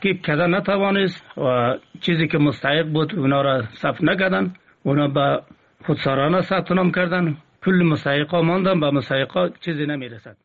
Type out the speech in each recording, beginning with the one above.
تحقیق کردن نتوانست و چیزی که مستحق بود اونا را ثبت نکردن، اونا به خودسرانه ثبت نام کردن. کل مستحقا ماندن، به مستحقا چیزی نمیرسد.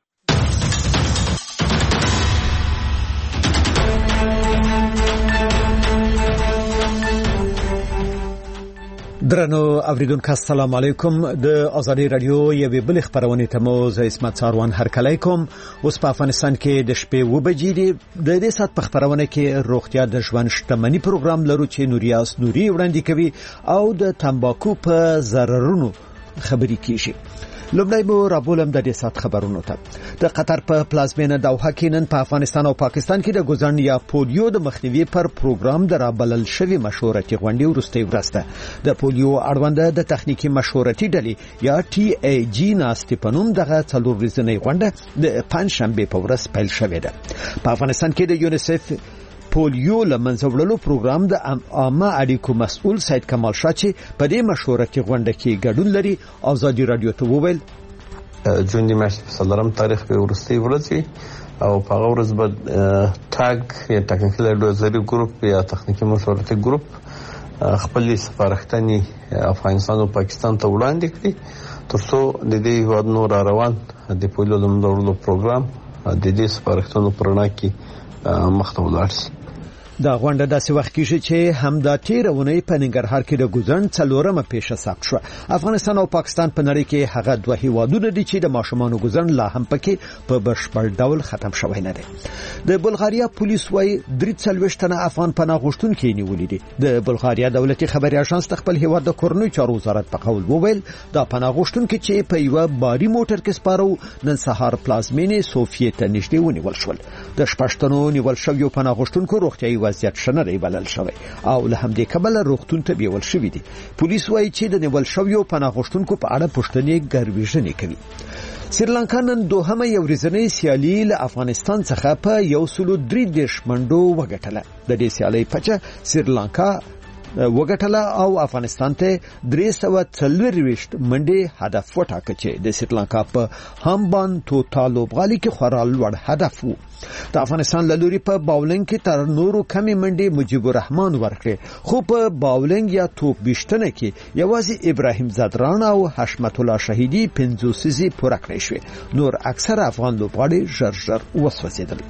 درنو اوریدونکو السلام علیکم. د ازادي رادیو یوې بل خبرونه ته مو زه اسمت ساروان هرکلی کوم. اوس په افغانستان کې د شپې 2 بجې دي. د دې سات په خبرونه کې روغتیا د ژوند شتمنۍ پروګرام لرو چې نوریاس نوري وړاندې کوي او د تمباکو په ضررونو خبرې کیږي. لومړی مو رابولم د دې سات خبرونو ته. د قطر په پلازمینه دوحه کې نن په افغانستان او پاکستان کې د ګوزن یا پولیو د مخنیوي پر پروګرام د رابلل شوی مشورتي غونډې وروستۍ ورځ ده. د پولیو اړوند د تخنیکی مشورتي ډلې یا ټي ای جی ناستې په نوم دغه 4 ورځنۍ غونډه د پنځشنبه په ورځ پیل شوې ده. په افغانستان کې د یونیسف پولیو لمنځه وړلو پروګرام د عامه اړیکو مسؤل سید کمال شاه چې په دې مشورتي غونډه کې ګډون لري ازادي رادیو ته وویل جون د میاشتې په 4 تاریخ په ورستي ورځ او په هغه ورځ به ټاګ یا ټکنیکل اډوایزري ګروپ یا تخنیکی مشورتي ګروپ خپل سفارښتنې افغانستان او پاکستان ته وړاندې کړي ترڅو د دې هیوادونو روان د پولیو لمنځه وړلو پروګرام د دې سفارښتونو پرنا کې مخته ولاړ شي. دا غونډه داسې وخت کې چې همدا تیرونه په ننګرهار کې د ګوزن 4مه پیښه ثبت شو. افغانستان او پاکستان په نړۍ کې هغه دوه هیوادونه دي چې د ماشومانو ګوزن لا هم پکې په بشپړ ډول ختم شوی نه دی. د بلغاریا پولیس وايي 43 تنه افغان پناه غوښتونکي نیولې دي. د بلغاریا دولتي خبري اژانس خپل هیواد د کورنۍ چارو وزارت په قول وویل دا پناه غوښتونکي چې په یو باري موټر کې سپارو نن سهار پلازمینې سوفیې ته نږدې ونیول شول. د شپږتنو نیول شوی پناه غوښتونکو روغتيایي وضعیت شنه بلل شوی او له همدې کبله روغتون ته بیول شوی دي. پولیس وايي چې د نیول شویو پناه غوښتونکو په اړه پوښتنې ګرویژنې کوي. سریلانکا نن دوهمه یو ورځنۍ سیالي له افغانستان څخه په 103 منډو وګټله. د دې سیالۍ پچه سریلانکا وګټله او افغانستان ته 340 منډي هدف وټاکه چې د سریلانکا په همبان توتالو بغالي کې خورال لوړ هدف وو. د افغانستان لوري په باولنګ کې تر نورو کمی منډي مجيب الرحمن ورکړي خو په باولنګ یا توپ بشتنه کې یوازې ابراهیم زادران او حشمت الله شهیدی 50 پوره کړی شو. نور اکثر افغان لوبغاړي ژر وسوځیدل.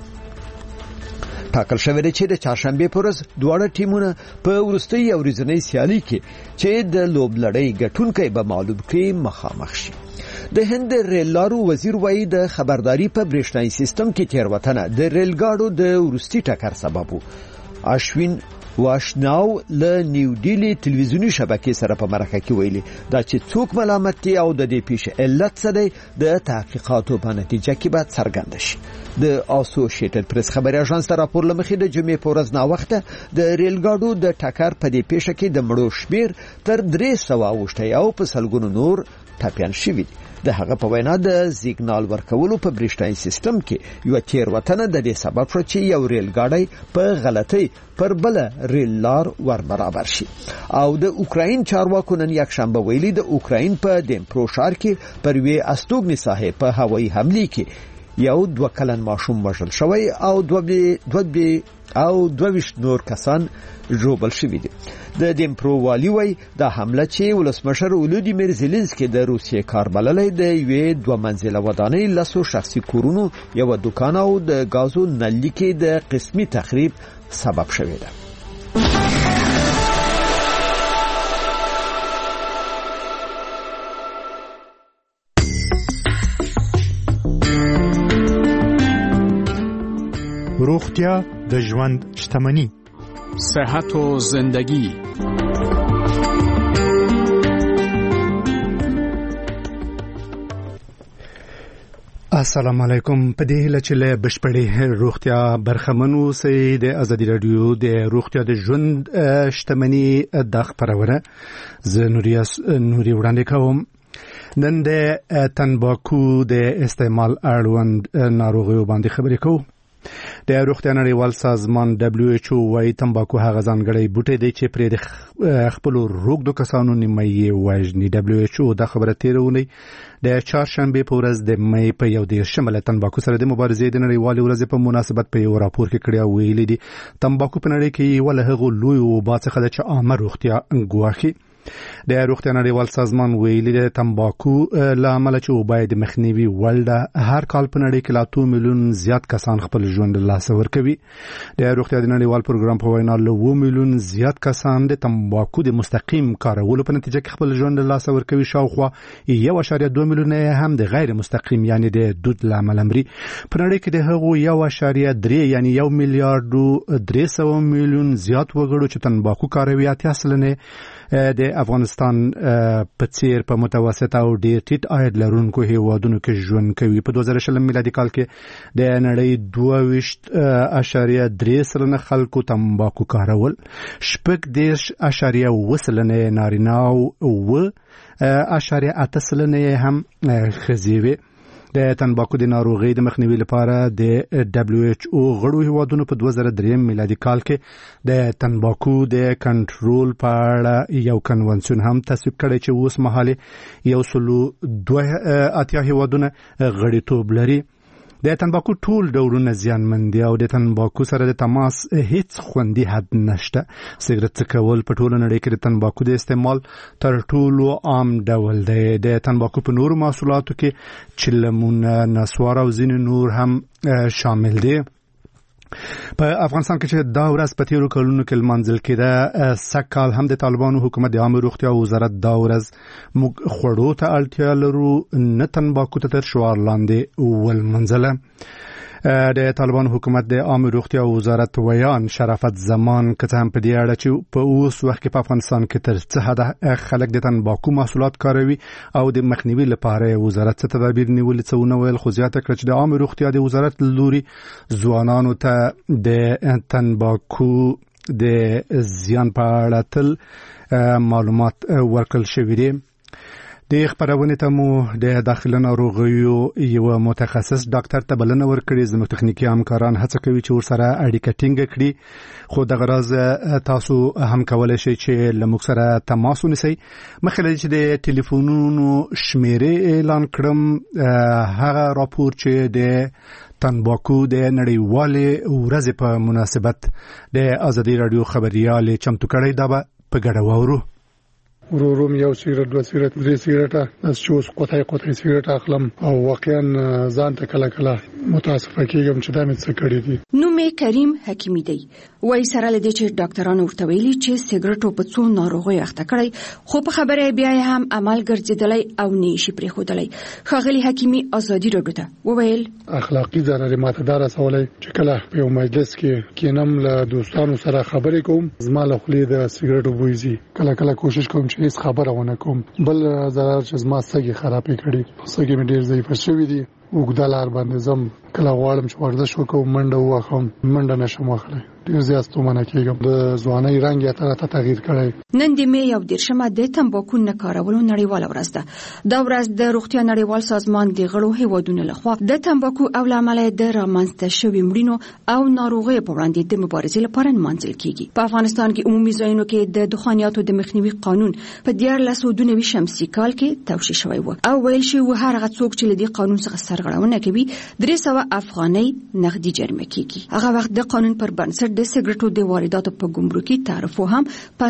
ټاکل شوی دی چې د چهارشنبه پر ورځ دواړه ټیمونه په ورستۍ ورځنۍ سیالي کې چې د لوبلړۍ ګټونکي به معلوم کړي مخامخ شي. د هند ریل لارو وزیر وایي د خبرداري په برېښنایي سیستم کې تیروتنه د ریل ګاډو د ورستي ټکر سبب وو. اشوین واشناو له نیو ډیلی ټلویزیونی شبکې سره په مرکه کې ویلي دا چې څوک ملامت دي او د دې پیښې علت څه دی د تحقیقاتو په نتیجه کې به څرګند شي. د اسوسییټډ پریس خبري اژانس ته راپور لمخې د جمعې په ورځ نا وخته د ریل ګاډو د ټکر په دې پیښه کې د مړو شمیر تر 300 اوښتي او په سلګونو نور ټاپیان شوي. د هغه په وینا د سیګنال ورکولو په برېښنایي سیستم کې یو تیروتنه د دې سبب شو چې یو ریل ګاډی په غلطۍ پر بل ریل لار ور برابر شي. او د اوکراین چارواکو نن یک شنبه ویلي د اوکراین په دنپرو ښار کې پر وی استوګنی ساحه په هوایي حمله کې یو 2 کلن ماشوم وژل شوی او 22 نور کسان ژوبل شوي دي. د دنپرو والی وای د حمله چې ولسمشر ولودیمیر زيلنسکي د روسیې کار بللې د یوې 2 منزله ودانۍ لاسو شخصي کورونو یو دکان او د غازو نلۍ کې د قسمي تخریب سبب شوی دی. روغتیا د ژوند شتمنۍ. صحت و زندگی. السلام علیکم. په دې هله چې له بشپړې روغتیا برخمنو سي د ازادي رادیو د روغتیا د ژوند شتمنۍ د خبرونه زه نوري وړاندې کوم. نن د تنباکو د استعمال اړوند ناروغیو باندې خبرې کوو. د روغتیا نړیوال سازمان WHO وايي تمباکو هغه ځانګړی بوټی دی چې پرې د خپل روغدو کسانو نیمه وژني. WHO دا خبره تیرونی د چهارشنبه په ورځ د مې په 11 له تمباکو سره د مبارزې د نړیوالې ورځې په مناسبت په یو راپور کې کړی او ویلي دي تمباکو په نړۍ کې ول هغه لوی او باڅخه د عامه روغتیا ګواښي. د روغتیا نړیوال سازمان ویلي د تمباکو لامل چې باید مخنیوي ولده هر کال په نړۍ کې لا 2 میلیون زیات کسان خپل ژوند له لاسه ورکوي. د روغتیا د نړیوال پروګرام په وینا له 2 میلیون زیات کسان د تمباکو د مستقیم کارولو په نتیجه کې خپل ژوند له لاسه ورکوي. شاوخوا 1.2 میلیون هم د غیر مستقیم یعنی د دود لامل مري. په نړۍ کې د هغو 1.3 یعنی 1 میلیارډ 300 میلیون زیات وګړو چې تمباکو کاروي 80% د افغانستان په څیر په متوسط او ډیر ټیټ عاید لرونکو هیوادونو کې ژوند کوي. په 2020 میلادي کال کې د نړۍ 22.3% خلکو تمباکو کارول، 10.8% نارینه او 0.8% هم ښځې. د تمباکو د ناروغۍ د مخنیوي لپاره د WHO غړو هیوادونو په 2003 میلادي کال کې د تمباکو د کنټرول په اړه یو کنونسیون هم تصویب کړی چې اوس مهال 102 هیوادونه غړیتوب لري. د تمباکو ټول ډولونه زیانمن دي او د تمباکو سره د تماس هیڅ خوندي حد نشته. سیګریټ څکول په ټول نړۍ کې د تمباکو د استعمال تر ټولو عام ډول دی. د تمباکو په نورو محصولاتو کې چلمونه، نسوار او ځینې نور هم شامل دي. په افغانستان کې چې دا ورځ په تیرو کلونو کې لمانځل کېده، سږکال هم د طالبانو حکومت د عامه روغتیا وزارت دا ورځ موږ خوړو ته اړتیا لرو نه تمباکو ته تر شعار لاندې ولمانځله. د طالبانو حکومت د عامه روغتیا وزارت ویان شرافت زمان که هم په دې اړه چې په اوس وخت کې په افغانستان کې تر څه حد خلک د تمباکو محصولات کاروي او د مخنیوي لپاره وزارت څه تدابیر نیولي څه ونه ویل، خو زیاته کړه چې د عامه روغتیا د وزارت لوري ځوانانو ته د تمباکو د زیان په اړه تل معلومات ورکړل شوي دي. د خبرونه ته مو د داخلي ناروغیو یو متخصص ډاکټر ته بلنه ورکړې. زموږ تخنیکی همکاران هڅه کوي چې ورسره اړیکه ټینګه کړي، خو د غرض تاسو هم کولای شئ چې له موږ سره تماس ونیسئ. مخکې چې د ټلیفونونو شمیرې اعلان کړم، هغه راپور چې د تمباکو د نړیوالې ورځې په مناسبت د ازادي رادیو خبريال چمتو کړی، دا به په ګډه واورو. وروم یو سیګریټ، 2 سیګریټ، 3 سیګریټ از چوس قطعي سیګریټ اخلم او واقعا ځان ته کله کله متاسفه کېږم چې دا مې څه کړی دي. نو مې کریم حکیمی دی وای سره لدی چې ډاکټرانو ورته ویلي چې سیګریټو په څو ناروغیو اخته کړی، خو په خبره بیا هم عمل ګرځیدلی او نشي پرې خودلی. خاغلی حکیمی ازادي رادیو ته وویل اخلاقی ضرر ماته دار سوالای چې کله په یو مجلس کې کینم له دوستانو سره خبرې کوم، زما له خولې د سیګریټو بوی زی، کله کوشش کوم چې هیڅ خبره ونه کوم. بل ضرر چې زما سږي خرابې کړي، سږي مې ډېر ضعیف شوي دي، وګدلار باندې زم کله غواړم چې ورزش وکړم، منډه وکړم، منډه نشم وکړای، ډېر زیات ستومانه کېږم. د ځوانۍ رنګ یې تر تغییر کړی. نن د مې 11 د تمباکو نه کارولو نړیواله ورځ ده. دا ورځ د روغتیا نړیوال سازمان د غړو هیوادونو لخوا د تمباکو او لامل د رامنځته شوي مړینو او ناروغیو په وړاندې د مبارزې لپاره نمانځل کیږي. په افغانستان کې عمومي ځایونو کې د دخانیاتو د مخنیوي قانون په 1992 شمسي کال کې توشیح شوی و او ویل شوی و هر هغه څوک چې له دې قانون څخه سرغړونه کوي 300 افغانۍ نغدي جریمه کیږي. هغه وخت د قانون پر بنسټ د سیګریټو د وارداتو په ګمرکي تعرفو هم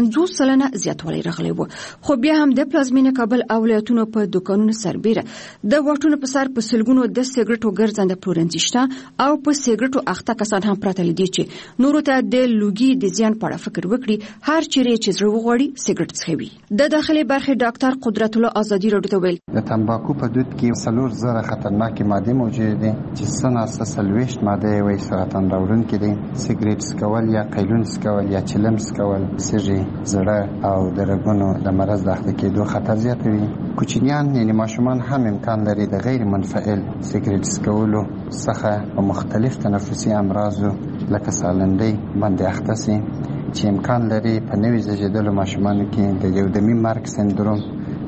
50% زیاتوالی راغلی و، خو بیا هم د پلازمینه کابل او ولایتونو په دکانونو سربېره د واټونو په سر په سلګونو د سیګریټو ګرځنده پلورنځي شته او په سیګریټو اخته کسان هم پراته دي چې نورو ته د لوګي د زیان په اړه فکر وکړي، هر چیرې چې زړه وغواړي سیګریټ څښي. د داخلي برخې ډاکټر قدرت الله آزادي رادیو ته ویل د تمباکو په دود کې 4,000 خطرناکې مادې موجود دي چې سناسه 40 ماده وي سرطان راوړونکې دي. سیګریټ څکول یا قیلون څکول یا چلم څکول سږي، زړه او د رګونو د مرض د اخته کېدو خطر زیاتوي. کوچنیان یعنی ماشومان هم امکان لري د غیر منفعل سیګریټ څکولو څخه په مختلف تنفسي امراضو لکه سالندۍ باندې اخته شي، چې امکان لري په نوي زیږیدلو ماشومانو کې د یودمي مرګ سندروم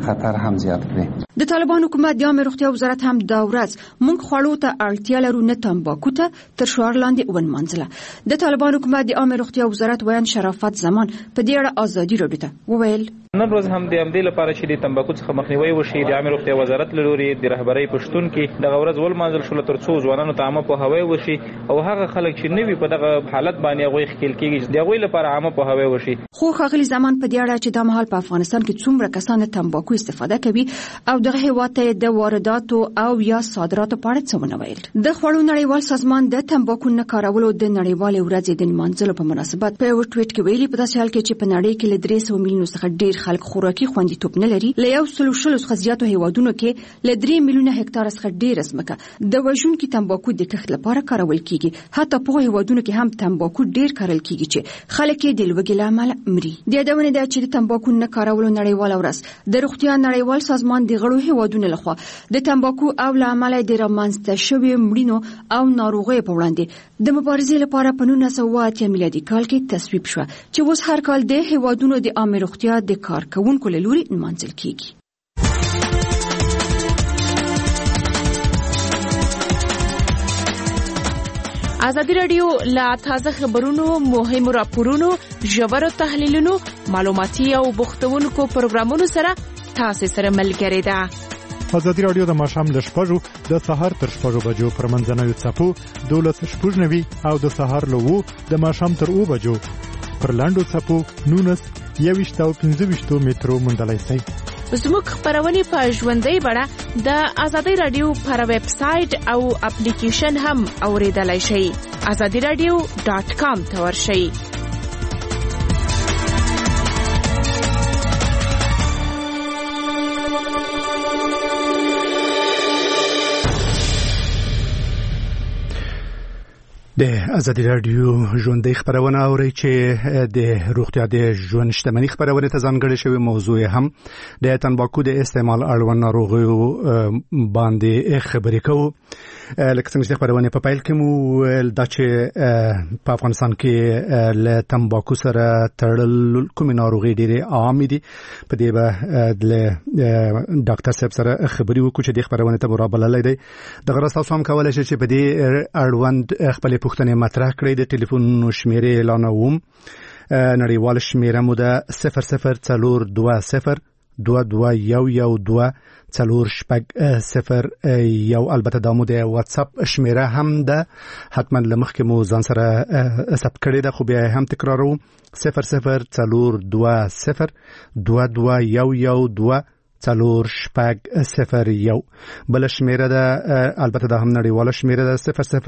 خطر هم زیات کړي. د طالبان حکومت د عامه روغتیا وزارت هم دا ورځ مونږ خوړو ته اړتیا لرو نه تمباکو ته تر شعار لاندې ونمانځله. د طالبان حکومت د عامه روغتیا وزارت ویان شرافت زمان په دې اړه ازادي راډیو ته وویل نن ورځ هم د امدې لپاره چې د تمباکو څخه مخنیوي وشي د عامه روغتیا وزارت لوري د رهبرۍ پښتون کې د ورځ ولمانځل شو تر څو ځوانانو ته عامه پوهاوی وشي او هغه خلک چې نوي په دغه حالت باندې هغه خپل کېږي د هغه لپاره عامه پوهاوی وشي. خو خغلی زمان په دې اړه چې د مهال په افغانستان کې څومره کسان تمباکو استفاده کوي او دغه هیواد ته د وارداتو او یا صادراتو په اړه څه ونویل. د خوړو نړیوال سازمان د تمباکو نه کارولو د نړیوال ورځې د لمانځلو په مناسبت په یو ټویټ کې ویلي په داسې حال کې چې په نړۍ کې له 300 میلیونو څخه ډیر خلک خوراکي خوندیتوب نه لري، له 140 څخه زیاتو هیوادونو کې له 3 میلیونه هکتار څخه ډیر ځمکه د وژونکو تمباکو د کښت لپاره کارول کیږي. حتی په هیوادونو کې هم تمباکو ډیر کارول کیږي چې خلک یې د لوږې له امله مري. د یادونه ده چې د تمباکو نه کارولو نړیوال ورځ د روغتیا نړیوال سازمان د غړو هیوادونو لخوا د تمباکو او له امله د رامنځته شویو مړینو او ناروغیو په وړاندې د مبارزې لپاره په 1980 میلادي کال کې تصویب شو چې اوس هر کال د هیوادونو د عامه روغتیا د کارکونکو له لوري نمانځل کیږي. ازادي رادیو لا تازه خبرونو، مهمو راپورونو، ژورو تحلیلونو، معلوماتي او بوختونکو پروګرامونو سره تاسو سره ملګری ده. ازادي رادیو د ماښام ل 6 د سهار تر 6 بجو پر منځنوي څپو 12:90 او د سهار له 2 د ماښام تر 2 بجو پر لاندو څپو 19:25 مترو مندلای شي. زموږ خبرونه په ژوندۍ بڼه د ازادي رادیو پر ویب سټ او اپلیکیشن هم اوریدلای شئ. azadiradio.com ته ورشئ. د ازادي رادیو ژوندۍ خبرونه اوري چې د روغتیا د ژوند شتمنۍ خبرونه ته ځانګړې شوی موضوع هم د تمباکو د استعمال اړوند ناروغیو باندې خبرې کوو. لکه څنګه چې خبرونه په پیل کې مو دا چې په افغانستان کې له تمباکو سره تړل کوم ناروغي ډېرې عام دي. په دې به د ډاکټر صاحب سره خبرې وکړو چې د خبرونه ته مرابله لري. د غرض تاسو هم کولای شئ چې په دې اړوند خپل پوښتنې مطرح کړئ. د ټلیفون شمیرې اعلانوم. نړیوال شمیره مو ده 0022124040 البته دا مو د واتس اپ شمیره هم ده. حتما لمخکې مو ځان سره ثبت کړئ ده، خو بیا هم تکراروم 0022124040 بل شمیره ده، البته دا هم نړیواله شمیره ده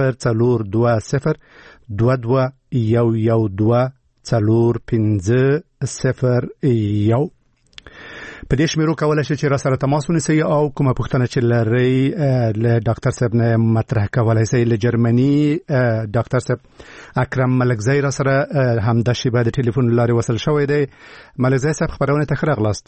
002212401501. په دې شمیرو کولای شئ چې را سره تماس ونیسئ او کومه پوښتنه چې لرئ له ډاکټر صاحب نه مطرح کولای شئ. له جرمني ډاکټر صاحب اکرم ملکزی را سره همدا شیبه د ټلیفون لارې وصل شوی دی. ملکزی صاحب خبرونه ته ښه راغلاست.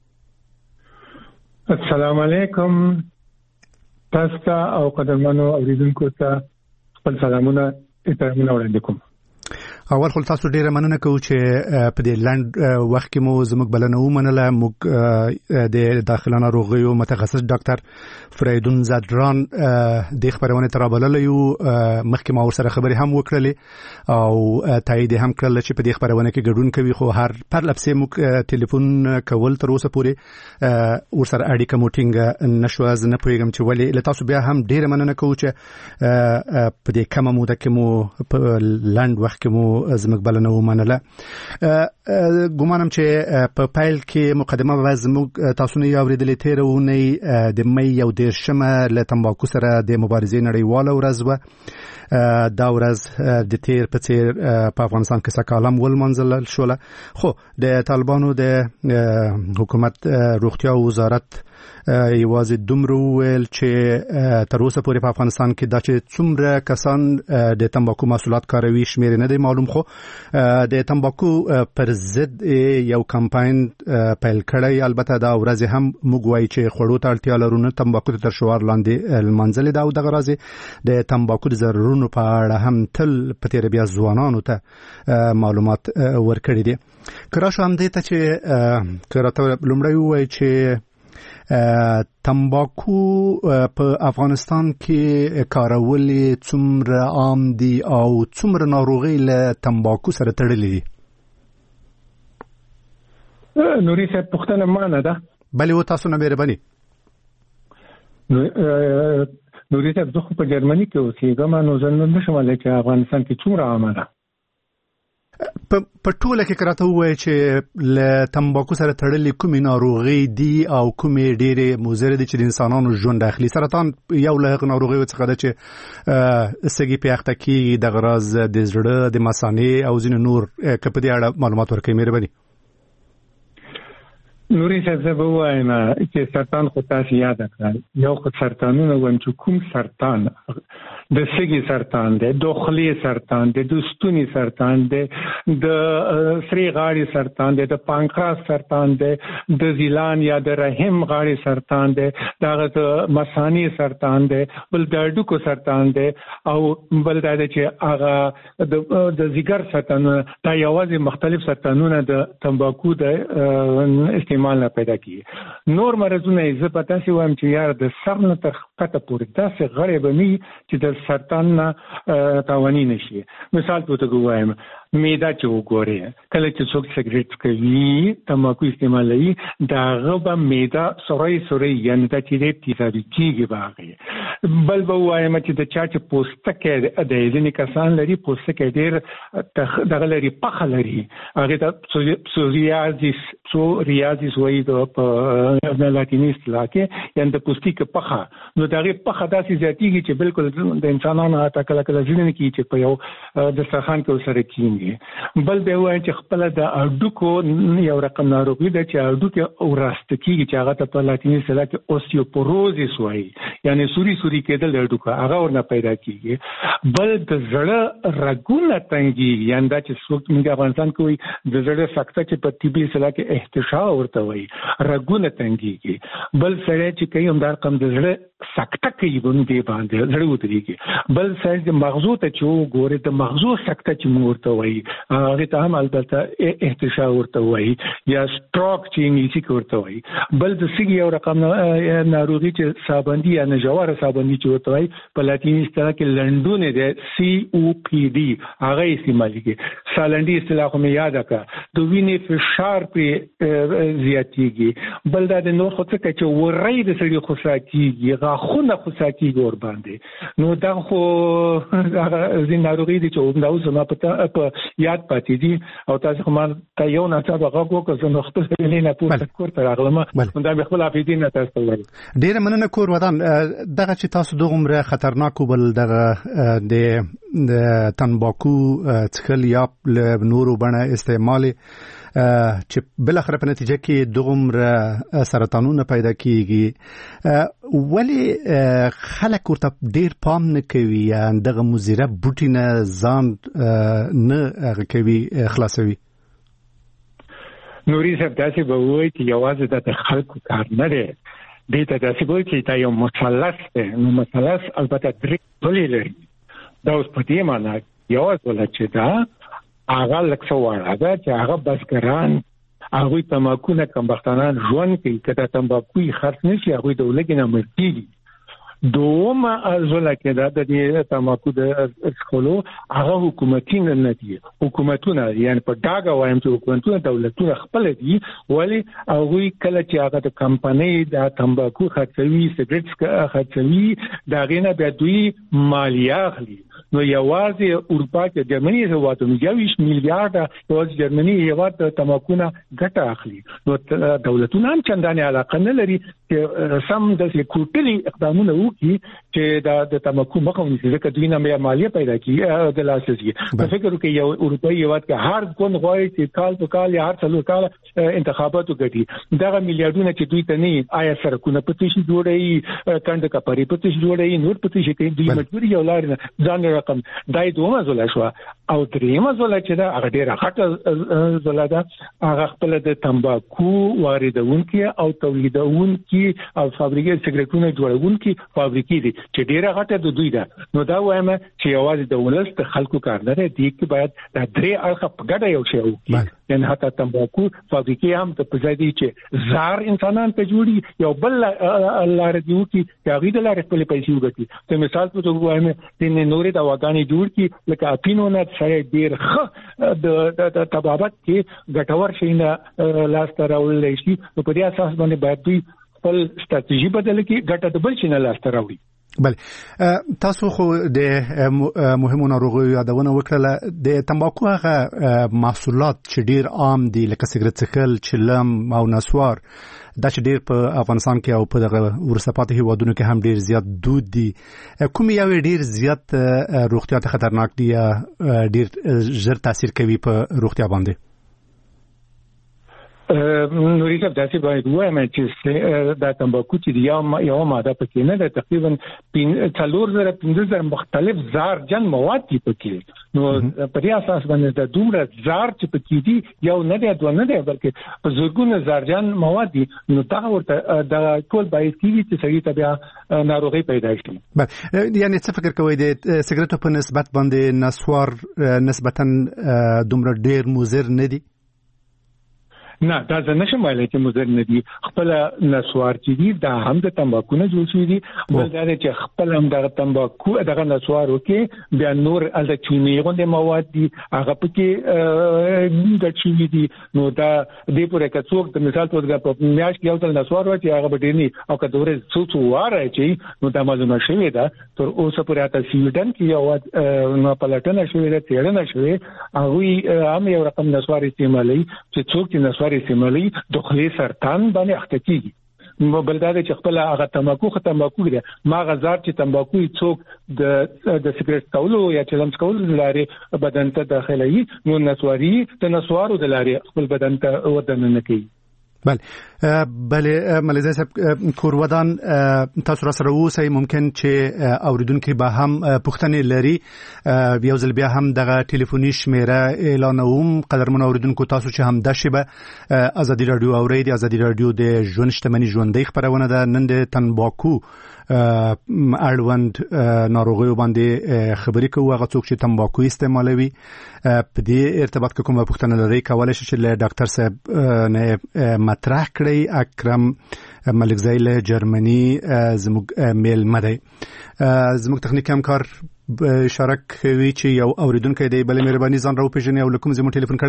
السلام علیکم. تاسو ته او قدرمنو اوریدونکو ته خپل سلامونه احترامونه وړاندې کوم. اول خو تاسو ډیره مننه کوم چې په دې لاند وخت کې مو زموږ بلنه ومنله. موږ د داخله ناروغیو متخصص ډاکټر فریدون زادران د خبرونه تر بللې یو مخکې ما ورسره خبرې هم وکړلې او تایید هم کړل چې په دې خبرونه کې ګډون کوي، خو هر پر لپسې موږ ټلیفون کول تر اوسه پورې ورسره اړیکه مو ټینګ نشو. از نه پوهیږم چې ولې. له تاسو بیا هم ډیره مننه کوم چې په دې کمه موده کې مو په لاند وخت کې مو زموږ بلنه ومنله. ګومانم چې په پیل کې مقدمه به زموږ تاسو نه اوریدلې تیر ونی د مې 11 له تمباکو سره د مبارزې نړیواله ورځ و. دا ورځ د تیر په څیر په افغانستان کې سکالم ولمنځل شوله، خو د طالبانو د حکومت روغتیا وزارت یوازې دومره ویل چې تر اوسه پورې په افغانستان کې دا چې څومره کسان د تمباکو محصولات کاروي شمیر نه دی معلوم، خو د تمباکو پر ضد یو کمپاین پیل کړی. البته دا ورځ هم موږ وایي چې خوړو ته اړتیا لرو نه تمباکو تر شعار لاندې لمانځل دا او دغه راځي د تمباکو د ضررونو په اړه هم تل په تیر بیا ځوانانو ته معلومات ورکړي دي. کرا شو هم دې ته چې کرا ته لومړی وایي چې تمباکو په افغانستان کې کارول څومره عام دي او څومره ناروغي له تمباکو سره تړلې دي؟ نوري صاحب پوښتنه مانه ده. بلې و تاسو نه مهرباني. نوري صاحب زه خو په جرمني کې اوسېږم، نو زه نشم ویلی چې افغانستان کې څومره عامه ده. په ټوله کې راته ووایي چې له تمباکو سره تړلې کومې ناروغي دي او کومې ډېرې مضرې دي چې د انسانانو ژوند اخلي. سرطان یو له هغو ناروغیو څخه ده چې سږي پې اخته کېږي، دغه راز د زړه د مثانې او ځینې نور. که په دې اړه معلومات ورکوي مهرباني. نوري صاحب زه به ووایم چې سرطان خو تاسو یاد کړئ، یو خو سرطانونه وایم چې کوم سرطان، د سږي سرطان دی، د خولې سرطان دی، د ستوني سرطان دی، د سری غاړې سرطان دی، د پانکراس سرطان دی، د زیلان یا د رحم غاړې سرطان دی، دغه د مثانې سرطان دی، بل د هډوکو سرطان دی، او بل دا دی چې هغه د ځیګر سرطانونه. دا یوازې مختلف سرطانونه د تمباکو د استعمال نه پیدا کیږي. نور مرزونه زه په تاسو وایم چې یار د سر نه تر ښکته پورې داسې غړې به نه چې د سرطان نه تاواني نشي. مثال په توګه وایم، معده چې وګورئ، کله چې څوک سګریټ کوي، تمباکو استعمالوي، دغه به معده سوري یعنې دا چې ډېر تیزابي کېږي به هغې. بل به ووایم چې د چا چې پوستکی د ځینې کسان لري پوستکی ډېر دغه لري، پخه لري، هغې ته سوریازیس وایي په لاتیني اصطلاح کې، یعنې د پوستکي پخه. نو د هغې پخه داسې زیاتېږي چې بالکل د انسانانو حتی کله ځینې نه کېږي چې په یو دسترخوان کې ورسره کېږي. بل به ووایم چې خپله د هډوکو یو رقم ناروغي ده چې هډوکي وراسته کېږي، چې هغه ته په لاتیني اصطلاح کې اوسیوپوروزیس وایي، یعنې سوري کېدل د هډوکو، هغه ورنه پیدا کېږي. بل د زړه رګونه تنګېږي، یعنې دا چې څوک موږ افغانستان کې وایي د زړه سکته چې په طبي اصطلاح کې احتشا ورته وایي، رګونه تنګېږي. بل سړی چې کوي همدا رقم د زړه سکته کوي، باندې زړه ودرېږي. بل سړی د مغزو ته چې وګوري، د مغزو سکته چې موږ ورته وایي، هغې ته هم البته احتشا ورته وایي یا سټروک چې انګلیسي کې ورته وایي. بل د سږي یو رقم ناروغي چې سابندي یا نژواره سابندي چې ورته وایي، په لاتیني اصطلاح کې لنډونه دی، COPD، هغه استعمالېږي. سالنډي اصطلاح خو مې یاده کړه، د وینې فشار پرې زیاتېږي. بل دا د نور خو څه کوي چې وری د سړي خوسا کېږي، غاښونه خوسا کېږي ورباندې. نو دا خو هغه ځینې ناروغي دي چې همدا اوس زما په یاد پاتې دي. او تاسو خو ما ته یو ناڅاپه غږ وکړ، زه نو خپل ویلې نه پورته کور ته راغلم، نو دا مې خپل حافظین نه تاسو ته وایي. ډېره مننه کور ودان. دغه چې تاسو دومره خطرناک بل دغه د تمباکو څښل یا نورو بڼه استعمال چې بل اخر په نتیجه کې دومره سرطانونه پیدا کیږي، ولی خلک ورته ډیر پام نه کوي، دغه مضره بوټي نه ځان نه کوي خلاصوي؟ نوري صاحب داسې به وایي چې یوازې د خلکو کار نه دی، دې ته داسې به وایي چې دا یو مثلث دی. نو مثلث البته درې ډولې لري. دا اوس په دې معنا یوازې ولا چې دا هغه لکه څه وړه ده چې هغه بزګران هغوی تمباکو نه کمبختانان ژوند کوي، که دا تمباکو یې خرڅ نه شي هغوی د ولږې نه مړ کېږي. دومره ارزوله کې دا د دې تمباکو د څښلو هغه حکومتي نه دي، حکومتونه یعنې په ډاګه وایم چې حکومتونه دولتونه خپل دي، ولې هغوی کله چې هغه د کمپنۍ د تمباکو خرڅوي، سګرټ خرڅوي، د هغې نه بیا دوی مالیه اخلي. نو یوازې اروپا کې جرمني هېوادونه 20 میلیارډه یوازې جرمني هېواد د تمباکو نه ګټه اخلي. نو دولتونه هم چندانې علاقه نه لري چې سم داسې کوټلي اقدامونه وکړي چې د تمباکو مخه ونیسي، ځکه دوی نه بیا مالیه پیدا کېږي د لاسه ځي. په فکر وکړئ یو اروپایي هېواد کې هر ګوند غواړي چې کال په کال یا هر څلور کاله انتخابات وګټي. دغه میلیارډونه چې دوی ته نه آیا سړکونه په څه شي جوړوي، کنډه کپرې په څه شي جوړوي، نور په څه شي کوي، دوی مجبور یو لار ځان رقم دای دومه زوله شو او دریمه زوله چې دا هغه ډیره غټه زوله ده هغه خپل د تمباکو واردونکي او تولیدونکي او فابریکې سیګریټونه جوړونکي فابریکې دي چې ډیره غټه د دوی ده نو دا وایم چې یوازې د ولس د خلکو کار نه دی چې باید د درې اړخه په ګډه یو شی وکړي یعنی حتی تمباکو فابریکې هم د پزایدي چې زار انسانان ته جوړي یو بل لار دی چې هغه د لارې خپل پیسې وګټي ته مثال په توګه وایم چې نورې د واګانی جوړ کی لکه اپینونه سره ډیر ښه د تبابت کې ګټور شي نه لاس ته راوړل شي په دې اساس باندې باید دوی خپل ستراتیژي بدل کړي ګټه د بل شي نه لاس ته راوړي بله تاسو خو د مهمو ناروغیو یادونه وکړه د تمباکو هغه محصولات چې ډیر عام دي لکه سیګریټ څښل چلم او نسوار دا چې ډیر په افغانستان کې او په دغه وروسته پاتې هیوادونو کې هم ډیر زیات دود دي کوم یو ډیر زیات روغتیا ته خطرناک دي یا ډیر ژر تاثیر کوي په روغتیا باندې نورې صاحب داسې باید وایم چې دا تمباکو چې یو ماده پکې نه ده تقریبا 4,000 مختلف زهرجن مواد دي پکې نو په دې اساس باندې د دومره زهر چې پکې دي یو نه دی دوه نه دی بلکې په زرګونه زهرجن مواد دي نو دا ورته د ټول باید کیږي چې سړي ته بیا ناروغي پیدا شي یعنی څه فکر کوئ د سیګریټو په نسبت باندې نسوار نسبتا دومره ډیر مضر نه دي نه دا څنګه نشم ویلای چې مضر نه دي خپل نسوار چې دي دا هم د تمباکو نه جوړ شوی دي بل دا چې خپل هم د تمباکو دغه نسوار وکي بیا نور ال د چینی غونډه مواد دي هغه پکې د چینی دي نو دا د پوره کڅوک د مثال توګه په میاش کې یو تل نسوار وکي هغه بدینی او کډوره څو واره چې نو دا معلومه شوی دا تر اوسه پورې تاسو سویډن کې یو نو پلاتنه شوی دا تیرنه شوی هغه هم یو رقم نسوار استعمالي چې څوک چې نسوار استعمالي د خولې سرطان باندې اخته کیږي بلدار چې خپل هغه تمباکو دی ما غزار چې تمباکو څوک د سیګریټ کولو یا چلم کولو لارې بدن ته داخلي نو نسواري د نسوارو د لارې خپل بدن ته ودن نه کوي بله مليزه صاحب کورودان تاسو سره اوسئ ممکن چې اوریدونکو به هم پوښتنې لري یو ځل بیا هم دغه ټلیفوني شمیره اعلانوم قدرمن اوریدونکو تاسو چې هم د شبه ازادي رادیو اوریدي ازادي رادیو د ژوند شتمنۍ ژوندۍ خبرونه ده نن د تمباکو اړوند ناروغیو باندې خبرې کوو هغه څوک چې تمباکو استعمالوي په دې ارتباط کې کومه پوښتنه لري کولای شي چې له ډاکټر صاحب نه مطرح کړئ اکرم ملکزی له جرمني زموږ میل مده زموږ تخنیکی همکار اشاره کوي چې یو اوریدونکو دی بل مهرباني ځان راو پیژنې او لکم زموږ ټلیفون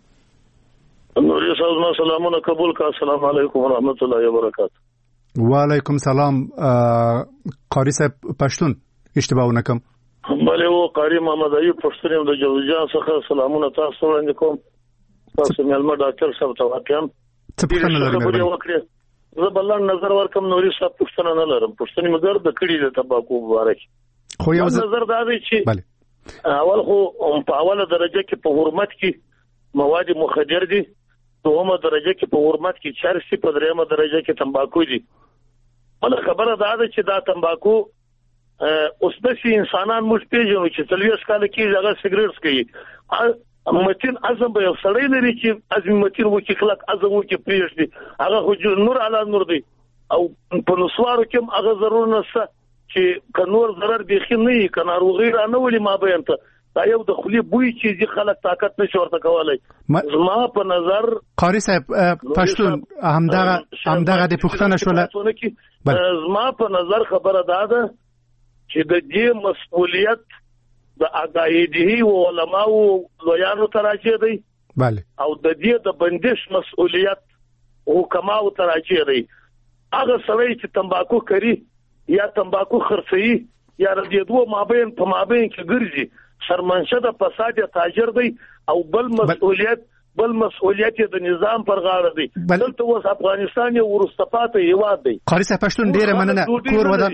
کړئ نوري صاحب سلامونه قبول کا السلام علیکم ورحمت الله وبرکاته وعلیکم سلام قاری صاحب پښتون اشتباه نکم بله و قاری محمد ایوب پښتون یم د جوزجان څخه سلامونه تاسو وړاندې کوم تاسو مېلمه ډاکټر صاحب ته وایم څه پوښتنه لرئ زه بلان نظر ورکم نوري صاحب پښتنه نه لرم پښتني مګر د کړي د تمباکو مبارک خو یو نظر دا دی چې اول خو په اوله درجه کې په حرمت کې مواد مخدر دي دومره درجه کې په حرمت کې چرسي په دریمه درجه کې تمباکو دي بل خبره دا ده چې دا تمباکو اوس د انسانان مش پیژنو چې تلويش کال کې هغه سیګریټ کوي متین اعظم به سړی لري چې ازم متین وکي خلک اعظم وکي پریږدي هغه خو نور علی نور دی او په نسوارو کې هغه ضرور نشته چې کنور ضرر بيخي نه کنه روغي را نه ولي ما بیان ته دا یو د خلی بوی چې خلک طاقت نشي ورته کولای زما په نظر قاری صاحب پښتون همدغه د پښتنه شوله زما په نظر خبره ده چې د دې مسؤلیت د عقایدی او علماو لویانو تراجه دی bale او د دې د بندش مسؤلیت حکماو تراجه دی هغه سړی چې تمباکو کوي یا تمباکو خرڅي یا د دې دوه مابین په مابین کې ګرځي سرمنشه د فساد تاجر دی او بل مسؤلیت د نظام پر غاړه دی دلته اوس افغانستان یو ورستپاته هیواد دی قاری صاحب پښتون ډیره مننه کور ودان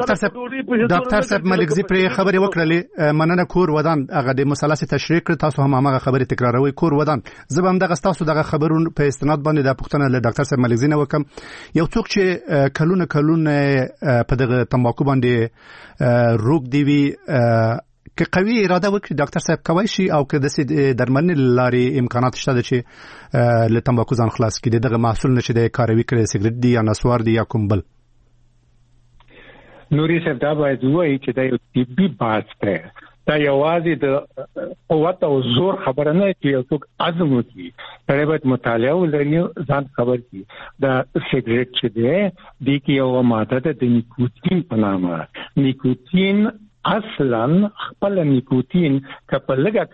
ډاکټر صاحب ملکزی پر خبرې وکړلې مننه کور ودان هغه د مثلث تشریح کړ تاسو هم هغه خبرې تکراروي کور ودان زبم دغه تاسو دغه خبرون په استناد باندې د پښتنه له ډاکټر صاحب ملکزی نه وکم یو څوک چې کلونه په دغه تمباکو باندې روغ دی وی که قوي اراده وکړي ډاکټر صاحب کوي شي او که د درملنې لارې امکانات شته چې له تمباکو ځان خلاص کړي دغه محصول نشي د کاروي کړي سیګریټ دی یا نسوار دی یا کوم بل نوري صاحب دا باید وایي چې دا یو طبي بحث دی دا یوازې د قوت او زور خبره نه چې یو څوک عزم وکړي سړی باید مطالعه ولري ځان خبر کړي دا سیګریټ چې دی د کې یو ماده ده د نیکوتین په نامه نیکوتین اصلا خپل نیکوتین کله لګه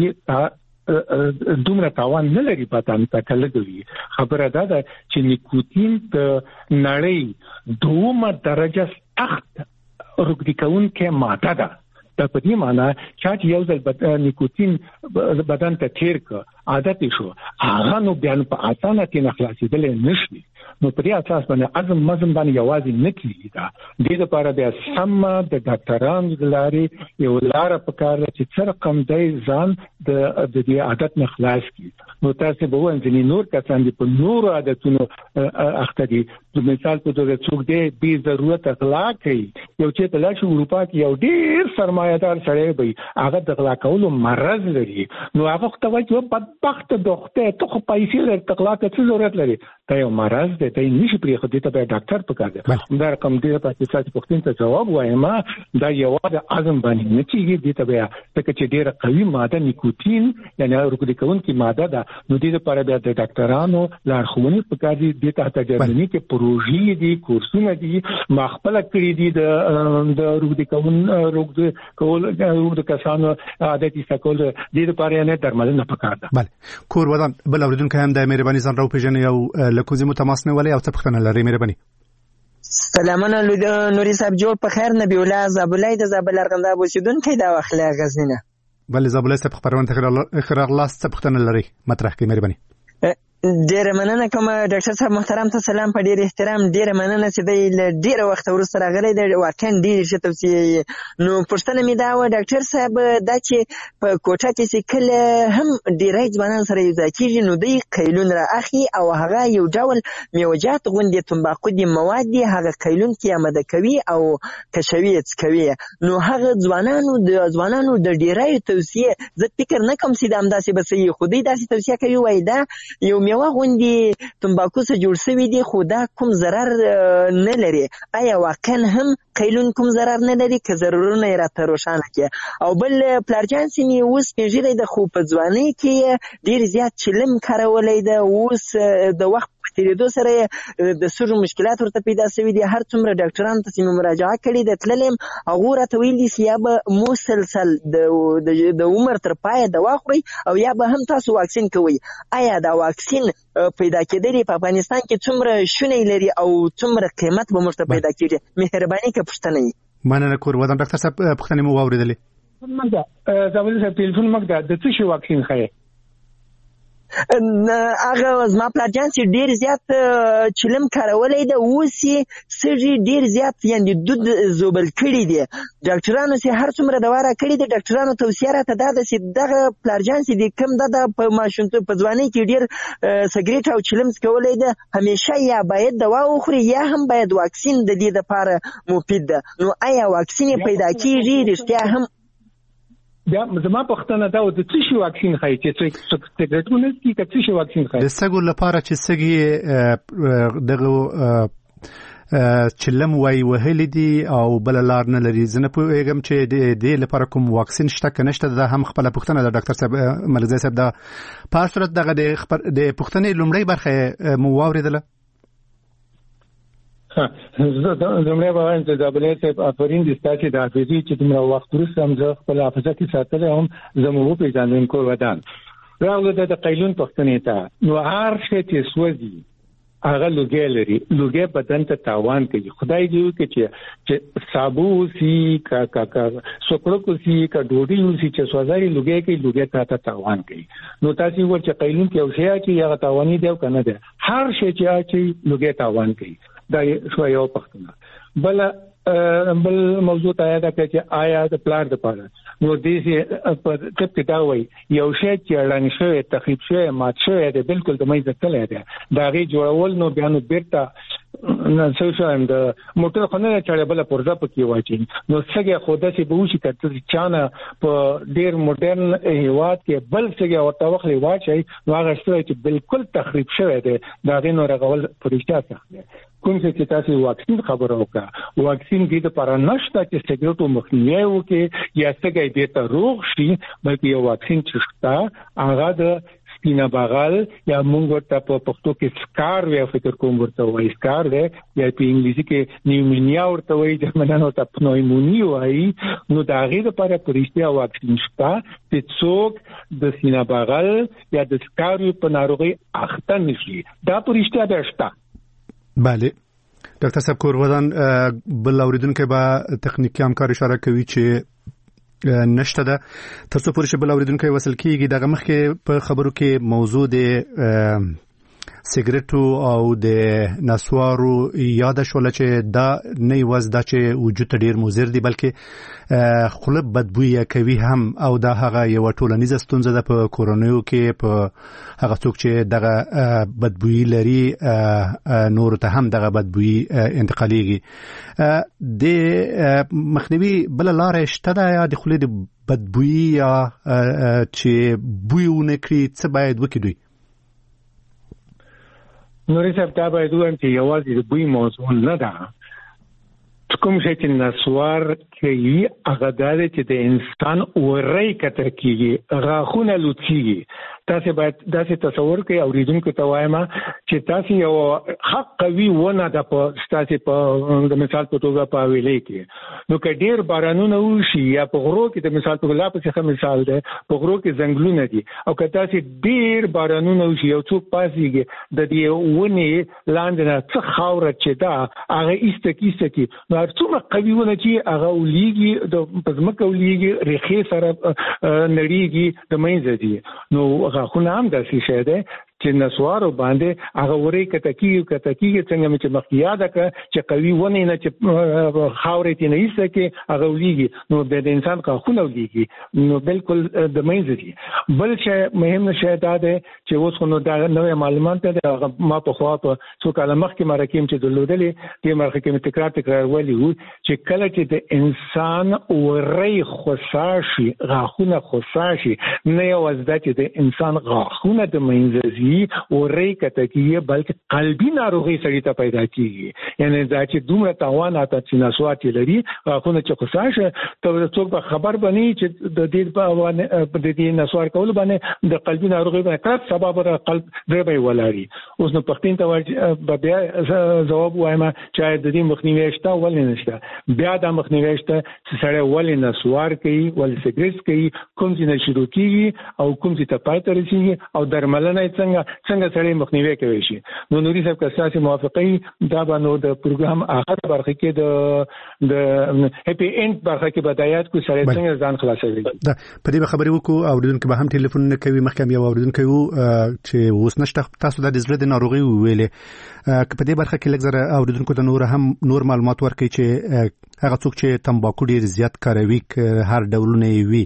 کچوي دومره تاوان نه لري بدن ته کلګوي خبره ده چې نیکوتین د نړۍ دومره درجه سخت روګدیکون کې ماده ده دا په دې معنی چې یو ځل نیکوتین بدن ته تیر ک عادت شو هغه نو بیا په اسانه کې نه خلاصېدل نشي نو په دې اساس باندې عزم مزم باندې یوازې نه کیږي دا د دې لپاره د سم د ډاکټرانو لاري یو لار په کار چې څر کم دی ځان د دې عادت نه خلاص کړي نو تاسو به وایي نور کسان دي په نور عادتونو اخته دي د مثال په توګه څوک دی به ضرورت اغلا کوي یو چې په لاشي اروپا کې یو ډیر سرمایه‌دار سړی وي هغه د اغلا کولو مرز لري نو هغه ته وایي چې بدبخت دوخته ته خو پیسې لري اغلا ته ضرورت لري دا یو مرز دی ته نشي پرې خو دې ته به ډاکټر پکار دی دا رقم دې په تاسو پوښتنه ته جواب وایم دا یو د عزم باندې نه چیږي دې ته به تک چې ډیره قوي ماده نیکوتین یعنی روګدیکون کی ماده ده نو دې لپاره به د ډاکټرانو لارښوونې پکار دي دې ته تجربه کې پروژې دي کورسونه دي مخبل کړی دي د روګدیکون روګ کسانو عادتي سکول دې لپاره نه درملنه پکار ده بله کور ودان بل اوریدونکو هم د مهرباني ځان راو پیژنې او لکوزي متماسنه ولې او څه پختنه لري مهرباني سلامونه نوري صاحب جوړ په خیر نبی الله زابلای د زابل ارغنداب اوسیدونکو دا واخله غزنه بل زابلای څه خبرونه خیر الله څه پختنه لري مطرح کې مهرباني ډیره مننه کوم ډاکټر صاحب محترم ته سلام په ډیر احترام ډیره مننه چې د ډیره وخت وروسته راغلی د واقعا ډیر ښه توصیه نو پښتنه می دا و ډاکټر صاحب دا چې په کوټه کې چې کله هم ډیره ځوانان سره یو ځای کېږي نو دوی قیلون را اخلي او هغه یو ډول میوجات غوندې تمباکو دي مواد دي هغه قیلون کې آماده کوي او کشوي کوي نو هغه ځوانانو د ډیره توصیه زه فکر نه کوم چې د امداسي بسې خو دوی داسې توصیه کوي وای دا یو میوه غوندې تمباکو څخه جوړ شوی دی خو دا کوم ضرر نه لري آیا واقعا هم قیلون کوم ضرر نه لري که ضررونه یې راته روښانه کړي او بل پلارجان چې مې اوس پېژلی ده خو په ځوانۍ کې ډېر زیات چلم کارولی ده اوس د وخت په تېرېدو سره د سږو مشکلات ورته پیدا شوي دي هر څومره ډاکټرانو ته چې مې مراجعه کړې ده تللی یم هغو راته ویل دي چې یا به مسلسل د عمر تر پایه دوا خورئ او یا به هم تاسو واکسین کوئ آیا دا واکسین پیدا کېدلی په افغانستان کې څومره شونی لري او څومره قیمت به موږ ته پیدا کېږي مهرباني که پوښتنه وي مننه کور ودان ډاکټر صاحب پوښتنې مو واورېدلې مګه زابل صاحب ټلیفون مګه د څه شي واکسین ښایي هغه زما پلارجان چې ډېر زیات چلم کارولی ده اوس یې سږي ډېر زیات یعنې دود زوبل کړي دي ډاکټرانو چې هر څومره دوا راکړي دي ډاکټرانو توصیه راته دا ده چې دغه پلارجان چې د کوم ده په ماشومتوب په ځوانۍ کې ډېر سګرېټ او چلم څکولی ده همیشه یا باید دوا وخوري یا هم باید واکسین د دې دپاره مفید ده نو آیا واکسین یې پیدا کېږي رښتیا هم بیا زما پښتنه دا د څه شي واکسین خای چې سګریټونه کی څه شي واکسین خای د سګو لپاره چې سګي دغه چلم وای وهلی دي او بل لار نه لري زنه پوهیږم چې د دې لپاره کوم واکسین شته کنه شته د هم خپل پښتنه د ډاکټر صاحب مرزي صاحب دا په صورت دغه د پښتنې لومړی برخه مو واوریدله زموږ په وانه د زابل صاحب افرین د ستاسو د حافظي چې دومره وخت وروسته هم زه خپل حافظه کې ساتلی هم زموږ په ځانګړي کور ودان راغله د قیلون پښتنې ته نو هر شی چې سوځي هغه لوګي لري لوګي بدن ته تاوان کوي خدای دې چې صابو سی کا سوکړو کو سی کا ډوډۍ سی چې سوځاري لوګي کې لوګي ته تاوان کوي نو تاسو ورته قیلون کې او شی چې هغه تاواني دی او کنه دی هر شی چې لوګي تاوان کوي دا شو یو پښتنه بل موضوع ته یاد کړئ چې آیا د پلان لپاره نو دې په کټ دا وای یو شی چې لنګ شوی تخریب شوی مات شوی دی بالکل د مې ځکل دی دا غي جوړول نو بیا نو بیرته نه څه شایم د موټر خونه چاړه بل پرځه پکې واچي نو څنګه خوده سي به وشي کته چانه په ډیر مدرن هیواد کې بل څنګه ورته وخت واچي نو هغه څه چې بالکل تخریب شوی دی دا غینو رغول پرشتیا څخه کوم چې تاسو واکسین خبره وکړه واکسین دې لپاره نشته چې سګریټو مخنیوي وکړي یا څنګه دې ته روغ شي بلکې یو واکسین چې شته هغه د سپینا بغل یا مونږ ته په پښتو کې سکار وی فکر کوم ورته وایي سکار دی یا په انګلیسي کې نیومونیا ورته وایي جرمنانو ته پنومونیا وایي نو دا غي لپاره پرشتیا واکسین شته چې څوک د سپینا بغل یا د سکار په ناروغي اخته نشي دا پرشتیا ده شته. بله ډاکټر صاحب کورودان بل اوریدونکو به تخنیکی همکار اشاره کوي چې نشته ده تر څو پورې بل اوریدونکو وصل کیږي دغه مخکې په خبرو کې موضوع د سیګریټو او د نسوارو یاد شول چې دا نه یوز دا چې وجود ډیر مضر دي بلکې خلب بدبوئی کوي هم او دا هغه یو ټولنیزه ستونزه ده په کورونیو کې په هغه څوک چې دغه بدبوئی لري نور ته هم دغه بدبوئی انتقالیږي د مخنیوي بل لار شته ده یا د خلید بدبوئی یا چې بویونه کړی څه باید وکړي نورې صاحب دا باید وایم چې یوازې د بوی موضوع نه ده کوم شي چې نسوار کوي هغه دا چې د انسان اورۍ کتر کیږي غاخونه لوڅیږي تاسو باید داسې تصور کوئ اوریدونکو ته وایم چې تاسو یو حق قوي ونه د تاسو په د مثال په توګه په ویلې کې نو که ډیر بارانونه وشي یا په غرو کې د مثال په لا په څه مثال ده په غرو کې ځنګلونه دي او که تاسو ډیر بارانونه وشي یو څوک پاسيږي د دې ونی لاندې نه څه خاور چې دا هغه ایستکی نو څومره قوي ونه چې هغه ولېږي د پزمکه ولېږي ریخي سره نړیږي د مینځ دي نو خو نام د شي شه ده چې نسوارو باندې هغه ورې کتکی څنګه چې مخکیاده چې قوي ونه نه چې خاورې تی نه ایسته هغه ولېږي نو د انسان خونه ولېږي نو بالکل د مینځ دي بل شی مهم شی دا ده چې اوس نو دا نوې معلومات ده ما په خوا په څو کاله مخکې مرکم چې دلودلې د مرخه کې تکرار ولي چې کله چې د انسان ورې خصاشي غاخونه خصاشي نه یو ځکه چې د انسان غاخونه د مینځ او ری کته کیږي بلکې قلبي ناروغي سړی ته پیدا کیږي یعنی دا چې دومره تاوان اته چې نسوات لري خو چې خصاشه ته څوک به خبر بني چې د دې په دې نسوار کول باندې د قلبي ناروغي باندې کړه سبب د قلب دربې ولاري اوس نو پښتين ته بیا جواب وایم چې د دې مخنیوي شته ولې نشته بیا د مخنیوي شته چې سړی ولې نسوار کوي ولې سګریټ کوي کوم چې شروع کیږي او کوم چې ته پای ته رسیږي او درملنه څنګه سړی مخنیوي کوي شي نو نوري صاحب که تاسو موافقي دا باندې د پروګرام اخر برخه کې د هپی اند برخه کې بدايات کو سړی څنګه ځان خلاصوي دا په دې خبرې وکړو اوریدونکو به هم ټلیفون نه کوي مخکې یو اوریدونکو چې اوس نشته تاسو د زړه د ناروغي ویلې په دې برخه کې لږ اوریدونکو ته نور معلومات ورکړي چې هغه څوک چې تمباکو ډیر زیات کاروي هر ډولونه وي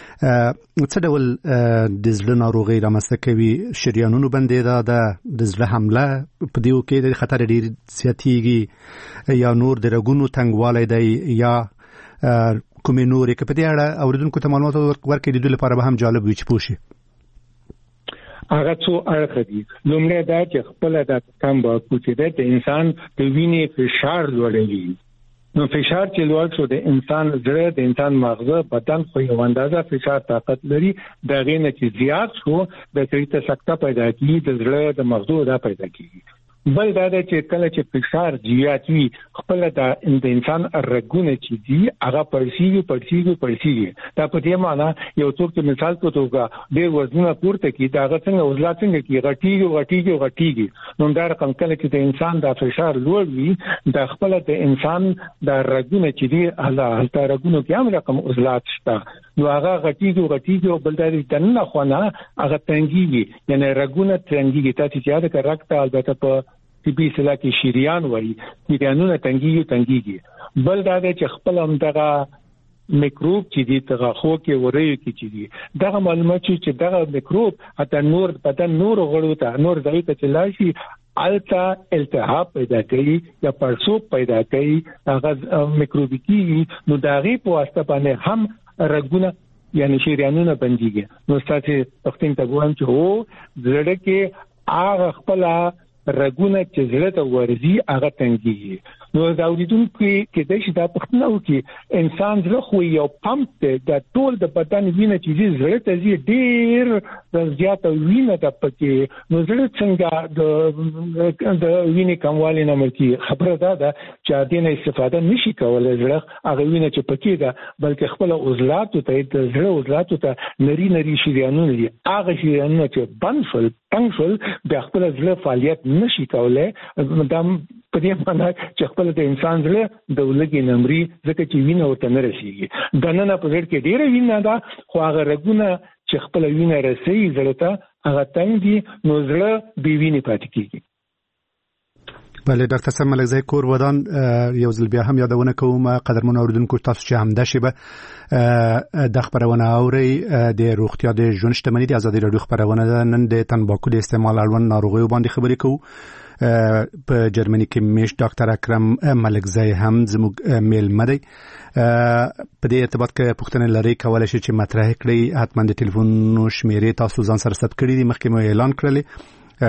څه ډول د زړه ناروغي رامنځته کوي شریانونو باندې د زړه حمله په دې کې د خطر ډیر زیاتېږي یا نور د رګونو تنګوالی دی یا کومې نورې که په دې اړه اوریدونکو ته معلومات ورکړي د دوی لپاره به هم جالب وي چې پوه شي هغه څو اړخ دي لومړی دا چې خپل د تمباکو چې د انسان د وینې فشار لوړوي نو فشار چې لوړ شو د انسان زړه د انسان مغزه بدن خو یو اندازه فشار طاقت لري دا غینه چې زیات شو د سړي ته سکته پیدا کیږي د زړه د مغزو دا پیدا کیږي بل دا چې کله چې فشار زیات وي خپل د انسان رګونه چې دي هغه پړسیږي دا په دې معنی یو څوک چې مثال په توګه ډېر وزنونه پورته کوي دا څنګه وزلا څنګه کوي غټيږي نو دا رقم کله چې د انسان د فشار لوړ وي د خپل د انسان د رګونه چې دي هلته رګونو کې هم رقم وزلات شته نو هغه غټيږي او بل دا دنه خونه هغه تنګيږي یعنی رګونه تنګيږي تاسو چې یاد کړئ رګ ته البته په طبي اصطلاح کې شریان وایي شریانونه تنګيږي بل دا چې خپل هم دغه میکروب چې دي تغه خو کې ورې کې چې دي دغه معلومات چې دغه میکروب حتی نور بدن نور غړو ته نور ځای ته چلاشي التا التهاب پیدا کوي یا پړسوب پیدا کوي هغه میکروبیکی نو داغي په واسطه باندې هم رګونه یعنی شریانونه بنديږي نو ستاسو پښتون ته وایم چې هو زړه کې هغه خپل رګونه چې زړه ته ورځي هغه تنګي نو دا اوریدونکو کې د شي دا پښتنه وکي انسان زړه خو یو پمپ د ټول د بدن وینه چې زړه ته زی ډیر زیاته وینه د پکې نو زړه څنګه د وینې کموالی نه ملکی خبره ده چې دینه استفاده نشي کولای زړه هغه وینه چې پکې ده بلکې خپل عضلات ته د زړه عضلات ته نری شریانونه دي هغه شریانونه چې بنفل تنگفل د خپل زړه فعالیت نشي کولای دا په دې معنی چې خپل د انسان زړه د ولګي نمرې ځکه چې وینه ورته نه رسیږي دنه په زړه کې ډیره وینه ده خو هغه رګونه چې خپل وینه رسي زړه ته هغه تنګ دي نو زړه بې وینې پاتې کیږي. بله ډاکټر صاحب ملکزی کور ودان یو ځل بیا هم یادونه کوم قدرمن اوریدونکو تاسو چې هم د شی به د خبرونه اوري د روغتیا د ژوند شتمنۍ د ازادي رادیو خبرونه نن د تنباکو د استعمال اړوند ناروغیو باندې خبرې کوو. په جرمني کې میش ډاکټر اکرم ملکزی هم زموږ میلمه دی. په دې ارتباط کې پوښتنه لري کولای شي چې مطرح کړئ حتما د ټلیفون شمیرې تاسو ځان سره ثبت کړئ دي مخکې مو اعلان کړل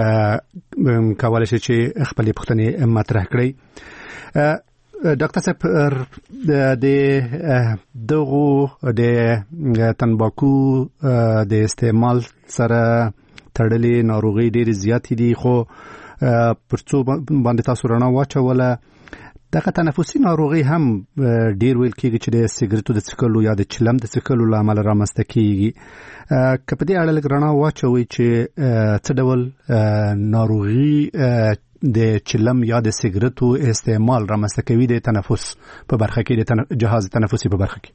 کولای شي چې خپل پوښتنې مطرح کړئ. ډاکټر صاحب د دغه د تنباکو د استعمال سره تړلې ناروغي ډېر زیات دي خو پرڅو باندې تاسو رڼا واچوله دغه تنفسي ناروغي هم ډېر ویل کېږي چې د سیګریټو د څکلو یا د چلم د څکلو له امله رامنځته کېږي. که په دې اړه لږ رڼا واچوئ چې څه ډول ناروغي د چلم یا د سیګریټو استعمال رامنځته کوي د تنفس په برخه کې د جهاز تنفسي په برخه کې.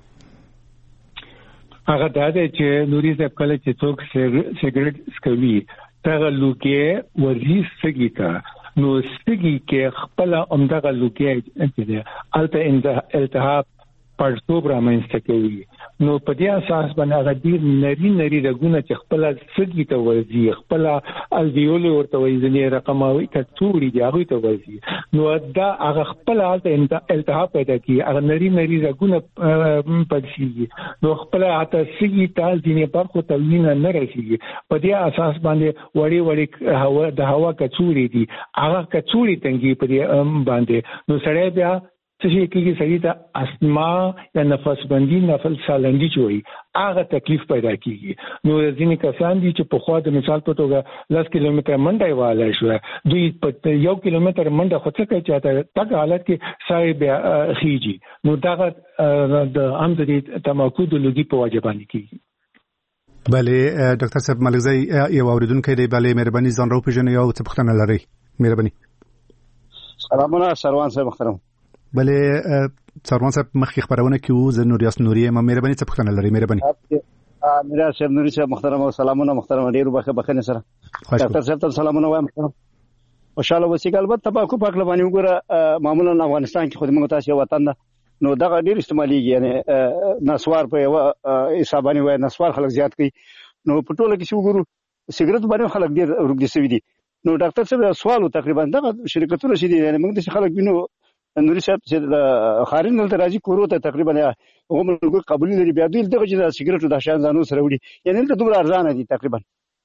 هغه دا دی چې نوري صاحب کله چې څوک سیګریټ څکوي دغه لوګي ورزي سګي تا نو سګي کې خپل عمدغه لوګي چې دی الته التهاب پړسوب رامنځته کوي نو په دې اساس باندې هغه ډیر نری رګونه چې خپل سګي ته ورزي خپل الویول ورته وایي رقموي کڅوړي دی هغه ته ورزي نو دا هغه خپل التهاب پیدا کوي هغه نری رګونه پړسي نو خپل اته سګي ته ځینې برخو ته وینه نه رسیږي په دې اساس باندې وړي هوا د هوا کڅوړي دي هغه کڅوړي تنګي په دې باندې نو سړی بیا څه کېږي سړی ته استما یا نفس بندي نفس سالندي چوي هغه تکلیف پیدا کیږي نو ځینې کسان دي چې په خوا د مثال په توګه 10 کیلومتر منډه والای شو دوی په 1 کیلومتر منډه خو څه کوي چې تاګه حالت کې سای بیا خيږي نو دا د عام د تماکو د لوګي په واجبانی کیږي. بله ډاکټر صاحب ملکزی یو اوریدونکو دی بله مهرباني ځان راو پیژنئ او څه پوښتنه لرئ مهرباني. سلامونه سروان صاحب محترم. بله سروان صاحب مخکې خبرونه کوي زه نوریاس نوري ما مهرباني څه پوښتنه لرئ مهرباني. نوریاس صاحب نوري صاحب محترم او سلامونه محترم ډیرو بخنه سره ډاکټر صاحب ته سلامونه وایم خوشاله وسیګ البته تباکو پاک لبانی وګوره معمولا افغانستان کې خود موږ تاسو وطن نو دغه ډیر استعماليږي یعنی نسوار په یو حسابانی وای نسوار خلک زیات کوي نو په ټوله کې وګورو سیګریټ باندې خلک ډیر روږدي سوي دي نو ډاکټر صاحب سوال تقریبا دغه شرکتونه شې دي یعنی موږ د خلک وینو نوري صاحب چې خارین دلته راځي کورو ته تقریبا هغه قبول لري بیا دوی دغه چې سیګریټو د شان ځانو سره وړي یعنی دلته دومره ارزانه دي تقریبا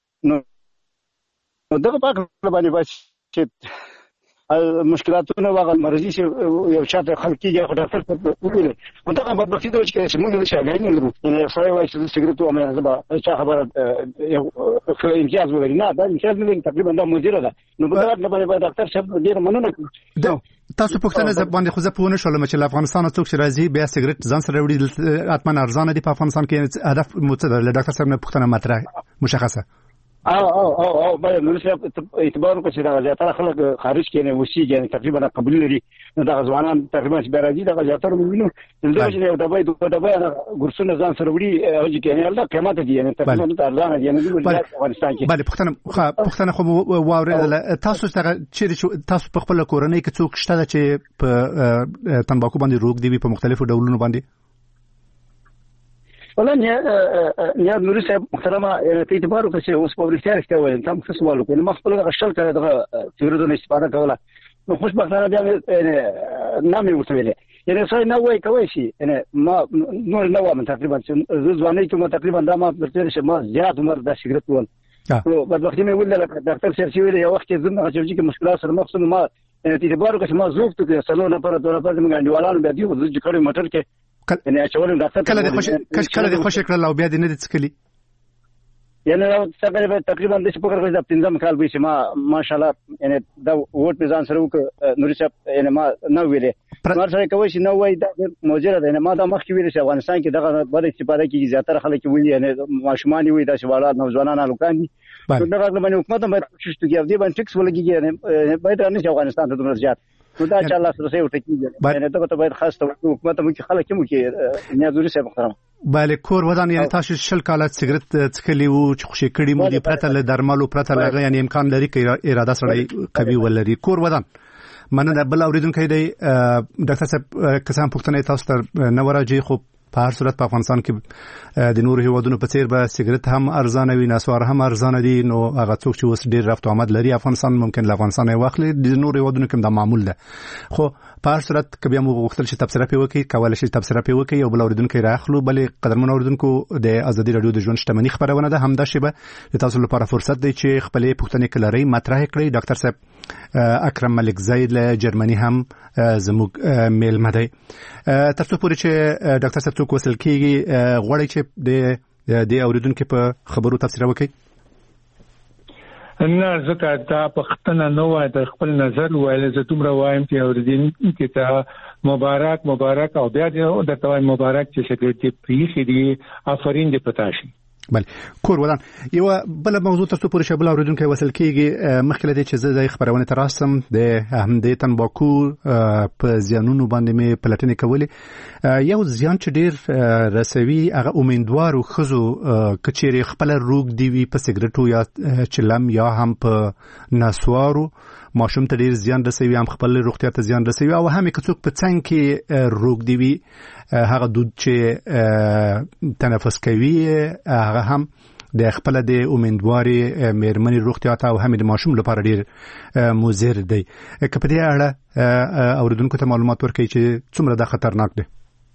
نو دغه پاک باندې بس چې مشکلاتونه واغ مرضی چې یو چاته خلکیږي خو ډاکټر ته ویل نو دا په بخښي د چې موږ د شاګردانو نه لرو یعنی فرای وایي چې سیګریټو امه زبا چې خبره یو امتیاز ولري نه دا امتیاز نه تقریبا دا مدیره ده نو په دا باندې ډاکټر صاحب ډیر مننه کوم. تاسو پوښتنه باندې خو زه پوه نه شولم چې افغانستان څوک چې راځي بیا سیګریټ ځان سره وړي اتمن ارزانه دي په افغانستان کې هدف متصل له ډاکټر صاحب نه پوښتنه مطرح مشخصه او باید نور څه اعتبار وکړي چې دا زیاتره خلک خارج کې نه وسیږي یعنی تقریبا قبول لري نو دا ځوانان تقریبا چې راځي دا زیاتره موږ دا چې یو دبي ګورسونه ځان سره وړي او چې نه الله قیمت دي یعنی تقریبا ارزانه دي یعنی د افغانستان کې. بله پوښتنه خو واورېدل تاسو چې تاسو په خپل کورنۍ کې څوک شته چې په تنباکو باندې روغ دي په مختلفو ډولونو باندې ولا نیا نوري صاحب محترمه په اعتبار وکړي چې اوس په ریښتیا کې وایي تم څه سوال وکړي ما خپل غشل کړه دغه تیورونو استفاده کوله نو خوشبختانه بیا نامې وسویلې یعنی څه نه وای کوي شي یعنی ما نو ما تقریبا ځواني کې ما تقریبا دا ما پرته چې ما زیات عمر د سیګریټ ول نو بدبختي مې ولله ډاکټر سره ویل یو وخت زما چې مشکلات سره مخ ما اعتبار وکړي ما زوب ته سلو نه پر موږ انډیوالانو بیا دی چې کړي موټر کې یعنی اچول ډاکټر کله د خوش کړه او بیا د نه د څکلي یعنی تقریبا د څه په کار د 15 کال به ما ماشاءالله یعنی دا وټ میزان سره وک نوري صاحب یعنی ما نو ویلې مر سره کوي چې نو وای دا موجوده ده ما دا مخکې ویل چې افغانستان کې دغه بل استفاده کیږي زیاتره خلک ویلي یعنی ماشومان وي دا شوالات نوځوانان الکان دي نو دا باندې حکومت هم کوشش کوي چې دې باندې ټیکس ولګي یعنی باید نه افغانستان ته دومره زیات نو دا چې الله سره یو ټکی یعنی ته باید خاص حکومت هم کې خلک هم کې نیازوري صاحب محترم بله کور ودان یعنی تاسو شل کاله سیګریټ څکلی وو چې خوشی کړی مو دي پرته له درملو پرته لغه یعنی امکان لري چې اراده سره قوي ولري کور ودان مننه بل اوریدونکو دی ډاکټر صاحب کسان پښتنه تاسو ته نو راځي خو په هر صورت په افغانستان کې د نورو هیوادونو په څیر به سیګریټ هم ارزانه وي نسوار هم ارزانه دي نو هغه څوک چې اوس ډیر رفت آمد لري افغانستان ممکن له افغانستان واخلي د نورو هیوادونو کې دا معمول ده خو په هر صورت کبه مو غوښتل چې تبصره پی وکي کولای شي تبصره پی وکي او بل اوریدونکو راخلو بلې قدرمن اوریدونکو د ازادي رادیو د ژوند شتمنۍ خبرونه ده همدا شی به د تاسو لپاره فرصت دی چې خپلې پوښتنې کلري مطرح کړئ ډاکټر صاحب اکرم ملک زید له جرمني هم زموږ میل مده تاسو پورې چې ډاکټر صاحب څوک وصل کیږي غوړی چې د اوریدونکو په خبرو تفسیر وکړي نه زکه دا پختنه نو وای د خپل نظر وایل زه دومره وایم چې اوریدونکو ته مبارک او بیا د توای مبارک چې سیګریټ پریخي دي آفرین دي پتاشي بله کور ودان یو بل موضوع تاسو پورې شبل اوریدونکو وصل کیږي مخکله د چې زه خبرونه تراسم د همدې تنباکو په زیانونو باندې مې پلاتنې کولې یو زیان چې ډیر رسوي هغه امیدوارو خزو کچېری خپل روغ دی وی په سیګریټو یا چلم یا هم په نسوارو ماشوم ته ډیر زیان رسوي هم خپل روغتیا ته زیان رسوي او هم کڅوک په څنګه کې روغ دی وی هغه دود چې تنفس کوي هغه هم د خپل د امیدواري مېرمنې روغتیا ته او هم د ماشوم لپاره ډیر مضر دی که په دې اړه اوریدونکو ته معلومات ورکړي چې څومره دا خطرناک دی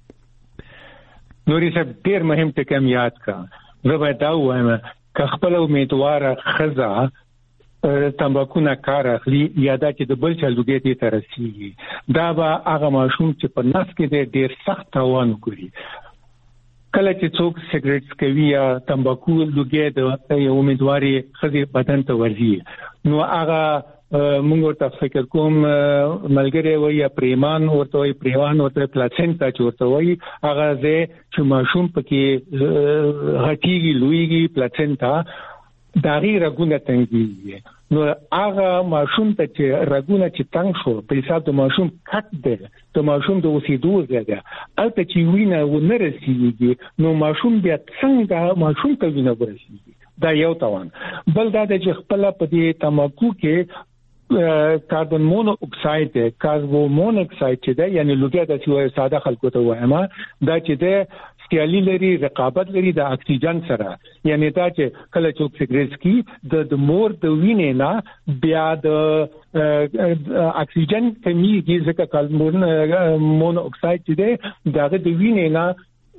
نوري صاحب ډیر مهم ټکی یاد کا زه باید دا وایم که خپل امیدواره خزه تمباکو نه کار اخلي یا دا چې د بل چا لوګي ته رسیږي دا به هغه ماشوم چې په نس کې ډېر سخت تاوان کوي کله چې څوک سیګریټ کوي یا تمباکو لوګي د امیدواري خزي بدن ته ورځي نو هغه موږ ورته فکر کوم ملګری وي یا پریمان ورته پلاسنتا چورته وي هغه چې ماشوم پکې غټيږي لویږي پلاسنتا داغي رګونه تنګي نو هغه ماشوم ته چې رګونه چې تنګ شو په حساب د ماشوم کټ دی د ماشوم د اوسېدو ځای دی البته چې وینه ونه رسیږي نو ماشوم بیا څنګه ماشوم ته وینه ورسیږي دا یو توان بل دا چې خپل په دې تماکو کې کاربن مونو اکساید دی کاربن اکساید چې دی یعنی لوګي د چې ساده خلکو ته وایم دا چې دی سیالي لري رقابت لري د اکسیجن سره یعنی دا چې کله چې سیګریټ کی د مور د وینې نه بیا د اکسیجن کمیږي ځکه کاربن مونو اکساید چې دی دغه د وینې نه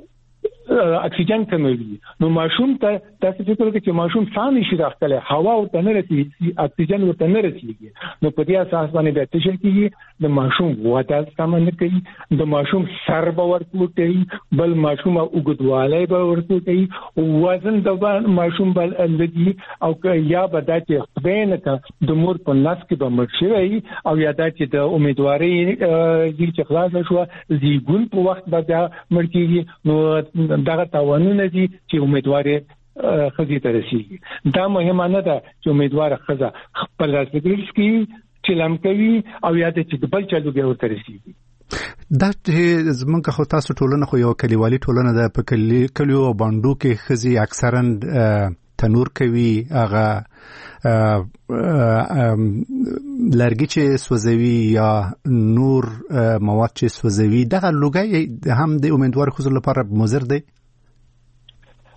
اکسیجن کموي نو ماشوم ته تاسو فکر وکړئ چې ماشوم ثاني شي راځي هوا او تنرسي اکسیجن او تنرسي نو په دې اساس باندې د تشل کېږي د ماشوم وته سامان کوي د ماشوم سر باور کوي بل ماشوم وګدواله باور کوي وزن د ماشوم بل لګي او یا بدا چې بینه د مور په نس کې به مرشي او یا دا چې د امیدواري چې خلاص شو زیګون په وخت به مرکیږي نو دغه تاوانونه دي چې امیدواري خزي ته رسیږي دا مهمه نه ده چې امیدوار خزه خپل سیګریټ کې چلم کوي او یا د بل چلو به ورته رسیږي دا چې زمونږ خو تاسو ټولنه خو یو کلیوالي ټولنه ده په کلیو باندې کې خزي اکثرا تنور کوي هغه لرګي چې سوځوي یا نور مواد چې سوځوي دغه لوګي هم د امیدوار خزو لپاره مضر دی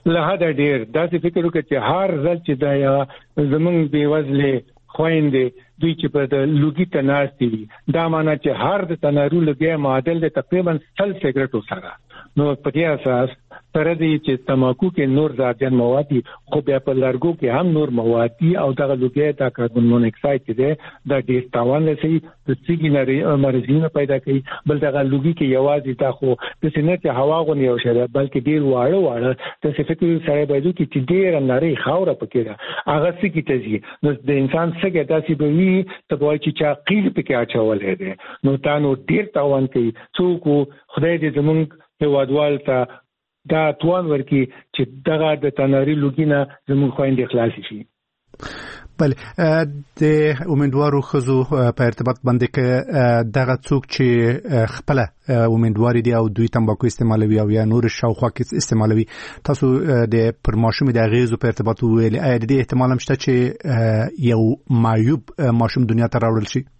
له حد ډیر داسې فکر وکړي چې هر ځل چې دا یا زمونږ بیوزله خويندې دوی چې په لوګي تناستي دا معنی چې هر د تنارو لګي معادل د تقریبا 100 سیګریټو سره نو په دې اساس تر دې چې تماکو کې نور زهرجن مواد خو بیا په لارګو کې هم نور مواد او دغه لوګي د کاربن مونوکساید چې دا ډیر تاوان لري د سیګنري مرزونه پیدا کوي بل دغه لوګي کې یوازې دا خو د سینې ته هوا غونې او شره بلکې ډیر واړه د فکر سره باید چې ډیر نری خاوره پکې ده هغه سګي تزي نو د انسان څنګه داسې به وي ته وایي چې چا قیل پکې اچولې ده نو تاسو ډیر تاوان کوي څوک خدای دې زمونږ هوادوال ته دا توان ورکی چې دغه د تناري لوګینا زموږ خويندې خلاص شي. بله د امیدوارو خزو په ارتباط باندې کې دغه څوک چې خپل امیدواري دي او دوی تمباکو استعمالوي او یا نور شاوخوا کې استعمالوي تاسو د پرماشوم د غیزو په ارتباط ویل اې د احتمال هم شته چې یو معیوب ماشوم دنیا ته راوړل شي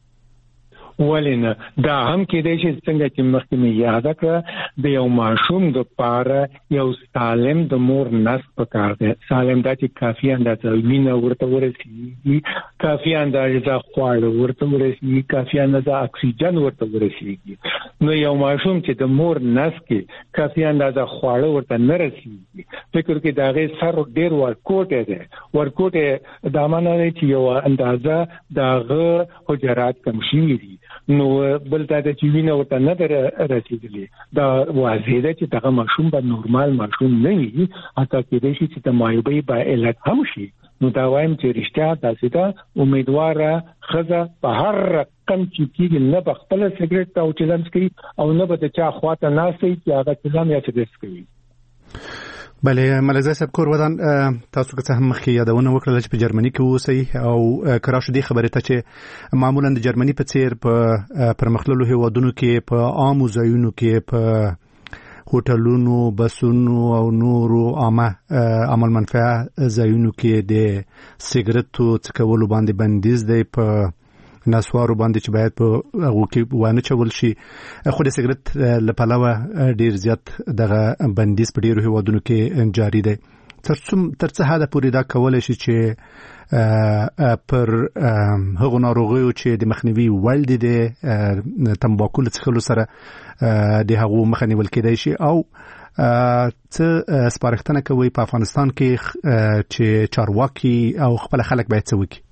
ولنه دا هم کېدای شي څنګه چې مخکې مې یاد کړ د یو ماشوم د پاره یو سالم د مور نس پکار دی سالم دا چې کافي اندازه وینه ورته ورسیږي کافي اندازه خواړه ورته ورسیږي کافي اندازه اکسیجن ورته ورسیږي نو یو ماشوم چې د مور نس کې کافي اندازه خواړه ورته نه رسیږي فکر کې دا غي سر ډیر ورکوټه ده ورکوټه دا معنی چې یو اندازه داغه حجرات کم شي دي نو بل دا چې وینه ورته نه رسیدلی دا واضح ده چې دغه ماشوم به نورمال ماشوم نه وي حتی کېدای شي چې د معیوبۍ با علت هم شي نو دا وایم چې رښتیا داسې ده امیدواره ښځه په هر رقم چې کېږي نه به خپله سګرټ او چلمس کوي او نه به د چا خواته ناستي چې هغه چلم یا سګرټ کوي. بله ملازم صاحب کور ودان تاسو که څه هم مخکې یادونه وکړه چې په جرمني کې اوسئ او کراش دې خبره ته چې معمولا د جرمني په څیر په پرمختللو هیوادونو کې په عامو ځایونو کې په هوټلونو بسونو او نورو عمل منفعه ځایونو کې د سیګریټو څکولو باندې بندیز دی په نسوارو باندې چې باید په هغه کې وانه چول شي خو د سیګریټ لپاره ډیر زیات دغه بندیز په ډیرو هیوادونو کې جاری دی تر څه حد پورې دا کولای شي چې پر هغو ناروغیو چې د مخنیوي وړ دي د تمباکو له څخلو سره د هغو مخه نیول کېدای شي او څه سپارښتنه کوي په افغانستان کې چې چارواکي او خپل خلک باید څه وکړي.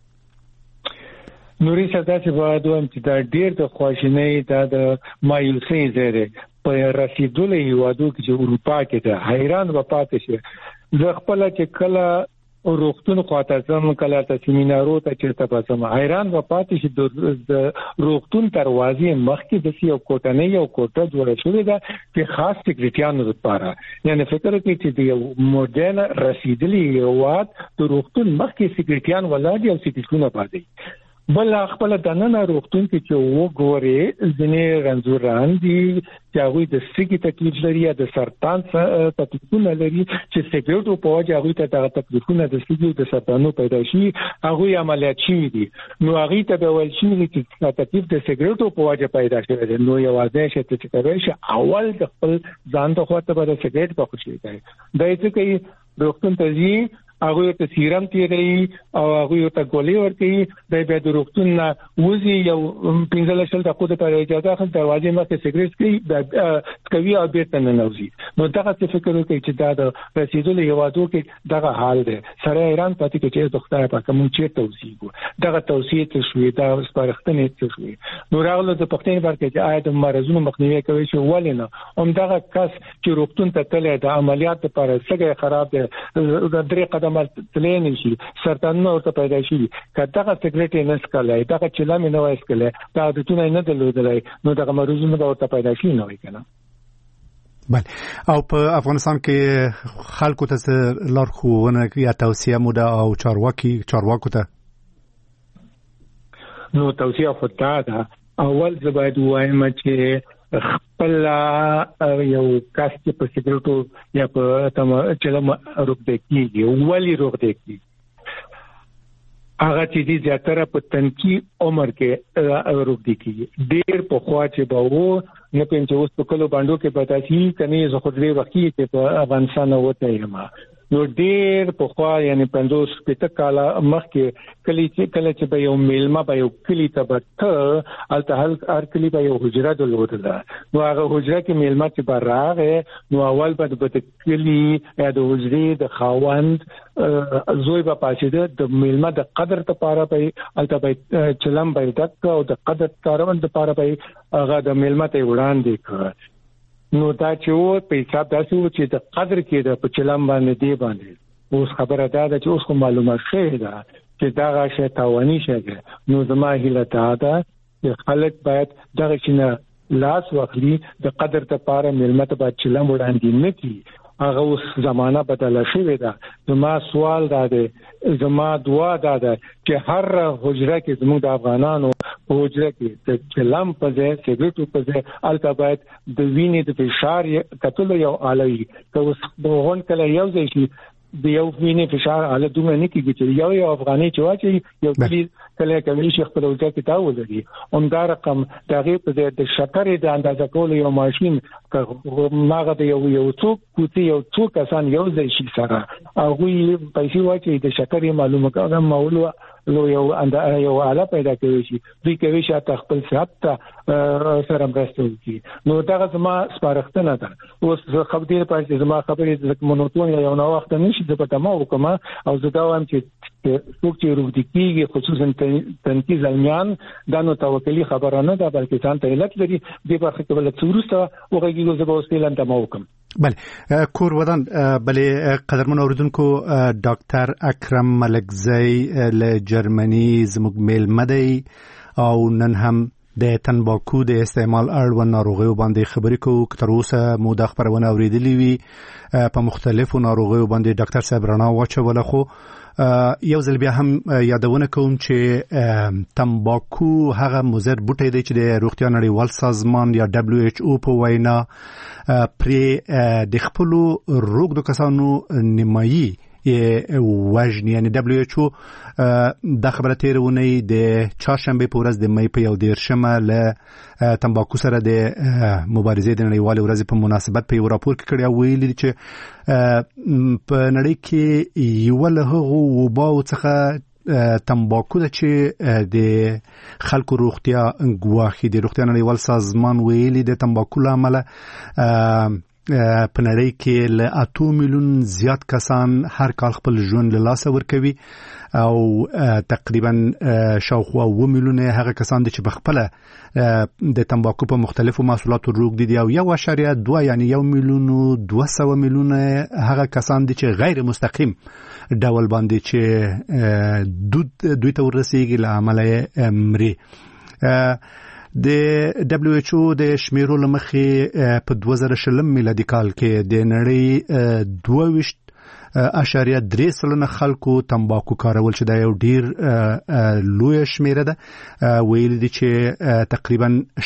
نوري ساده چې باید وم چې دا ډیر د خواشینۍ د مایوسۍ زیره په رسیدلو هیوادو کې چې اروپا کې ده حیران و پاتې شي زه خپل چې کله روغتون خواته ځم کله ته سیمینارو ته چیرته پاتم حیران و پاتې شي د روغتون دروازې مخکې د یو کوټنۍ یو کوټه جوړه شوې ده چې خاص سیګریټیانو لپاره یعنی فکر کوي چې د یو موډرن رسیدلي هیواد د روغتون مخکې سیګریټیان ولاړ او سیګریټونه پاتې بل خپل دننه روغتون کې چې وګوري ځنې رنځوران دي چې هغه د سګي تکلیف لري یا د سرطان تکلیفونه لري چې سګریټو په وجه هغه ته د تکلیفونه د سګي او د سرطانو پیدا شي هغه عملیات شي دي نو هغه ته به ول شي چې تکلیف د سګریټو په وجه پیدا شوی دی نو یوازې شته چې کوي چې اول د خپل ځان ته خواته به د سګریټ په خوشي کوي دا چې کوي روغتون ته ځي هغه ته سیرم تیری او هغه ته ګولې ورکړي د بیا د روغتون نه وځي یو 15 دقیقې په اجازه خپل دروازې مخه سیګریټ کوي او بیرته نه نوځي نو دا څه فکر کوي چې دا د رسیدلو هیوادو کې دغه حال دی سره ایران پاتې کې چې د خدای په کوم چې توصیه دغه توصیه ته شوې دا سپارښتنه ته شوې نو راغله د پښتنې برکه چې آیا د مرزونو مخنیوي کوي چې ولنه هم دغه کس چې روغتون ته تللی د عملیات لپاره سګي خراب دی د درې قدم تلین شي سرطان نو ته پیدا شي کله سیګریټ نه سکلای دا چې لامه نه وایسکله دا د تونه نه دلودلای نو دا مرزونه ته پیدا شي نه وای کنه. بله او په افغانستان کې خلکو ته لارښوونه یا توصیه موده او چارواکو ته نو توصیه خدای ده اول زباید وایم چې خپل یو کس چې په سیګریټو یا په چلم روغ دی کیږي ولی روغ دی کیږي هغه چې دي زیاتره په تنکی عمر کې روغ دی کیږي ډیر په خوا چې به وو نه پېم چې اوس په کلو باندې کې پتا شي کني زه خو دې وخت کې په افغانستان وته یم نو ډېر په خوا یعنی 50 کاله مخکې کله چې به یو میلمه به یو کلی ته بته الته هر کلی به یو حجره درلوده نو هغه حجره کې میلمه چې به راغې نو اول به د کلی یا د حجرې د خاوند زوی به پاتې د میلمه د قدر لپاره به الته به چلم به دک او د قدر کاروان لپاره به هغه د میلمه ته وړاندې کړ نو دا چې و په حساب داسې و چې د قدر کې د پچلم باندې دی باندې اوس خبره ده چې اوس معلومه شوه ده چې دا غاښه تاواني شګه نو زما هیله ده چې خلک باید دغه شنه لاس واخلي د قدر لپاره ملمت باید چلم وړاندې نه کړي هغه اوس زمانہ بدله شوې ده زما سوال ده زما دعا ده چې هر حجره کې زموږ د افغانانو حجره کې د چلم په ځای سیګریټو په ځای البته باید د وینې د فشار کتل یو آلوي که اوس بهون کله یو ځای شي د یو وینې فشار آله دومره نه کېږي چې یو افغاني چې واچي یو کله کوي چې خپل وجه کې تا ولري همدا رقم دغه په د شکرې د اندازه کولو یو ماشين ماغه د یو څوک کوتي یو څوک کسان یو ځای شي سره هغه پیسې واچي د شکرې معلومه کوم مولو لو یو آله پیدا کوي شي دوی کوي چې خپل صحت ته سره مرسته وکړي نو دا زما سپارښتنه ده اوس خبرې پاتې زما خبرې د مونوتون یو نو وخت نشي د پټه ما وکما او زه دا وایم چې څوک چې روغتي کیږي خصوصا تنکیز المیان دا نو توکلی خبره نه ده بلکې ځان ته علت لري د برخه کې ولې څورسته وګړي زه به اوس اعلان ته ما وکم بله کور ودان بله قدرمن اوریدونکو ډاکټر اکرم ملکزی له جرمني زموږ میلمه دی او نن هم د تنباکو د استعمال اړوند ناروغیو باندې خبرې کوو که تر اوسه مو دا خبرونه اوریدلې وي په مختلفو ناروغیو باندې ډاکټر صاحب رڼا واچوله خو یو ځل بیا هم یادونه کوم چې تنباکو هغه مضر بوټی دی چې د روغتیا نړیوال سازمان یا WHO په وینا پرې د خپلو روغدو کسانو نیمایي وژني یعنی WHO دا خبره تیرونی د چهارشنبه په ورځ د مې په 11 له تنباکو سره د مبارزې د نړیوال ورځ په مناسبت په یو راپور کې کړی ویلي چې په نړۍ کې یو له هغو وباو څخه تنباکو د چې د خلکو روغتیا ګواخي د روغتیا نړیوال سازمان ویلي د تنباکو لامل په نړۍ کې له 8 میلیون زیات کسان هر کال خپل ژوند له لاسه ورکوي او تقریبا شاوخوا 2 میلیون هغه کسان چې په خپل د تنباکو په مختلفو محصولاتو روغ دي او 1.2 یعنی 1 میلیون 200 میلیون هغه کسان چې غیر مستقیم ډول باندې چې دوی ته ورسیږي له عمله مري د WHO د شمیرو لمخې په 2020 میلادي کال کې د نړۍ 22.3% خلکو تنباکو کارول چې دا یو ډیر لوی شمیره ده ویل دي چې تقریبا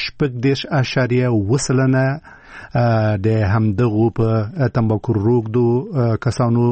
10.8% د همدغه په تنباکو روغدو کسانو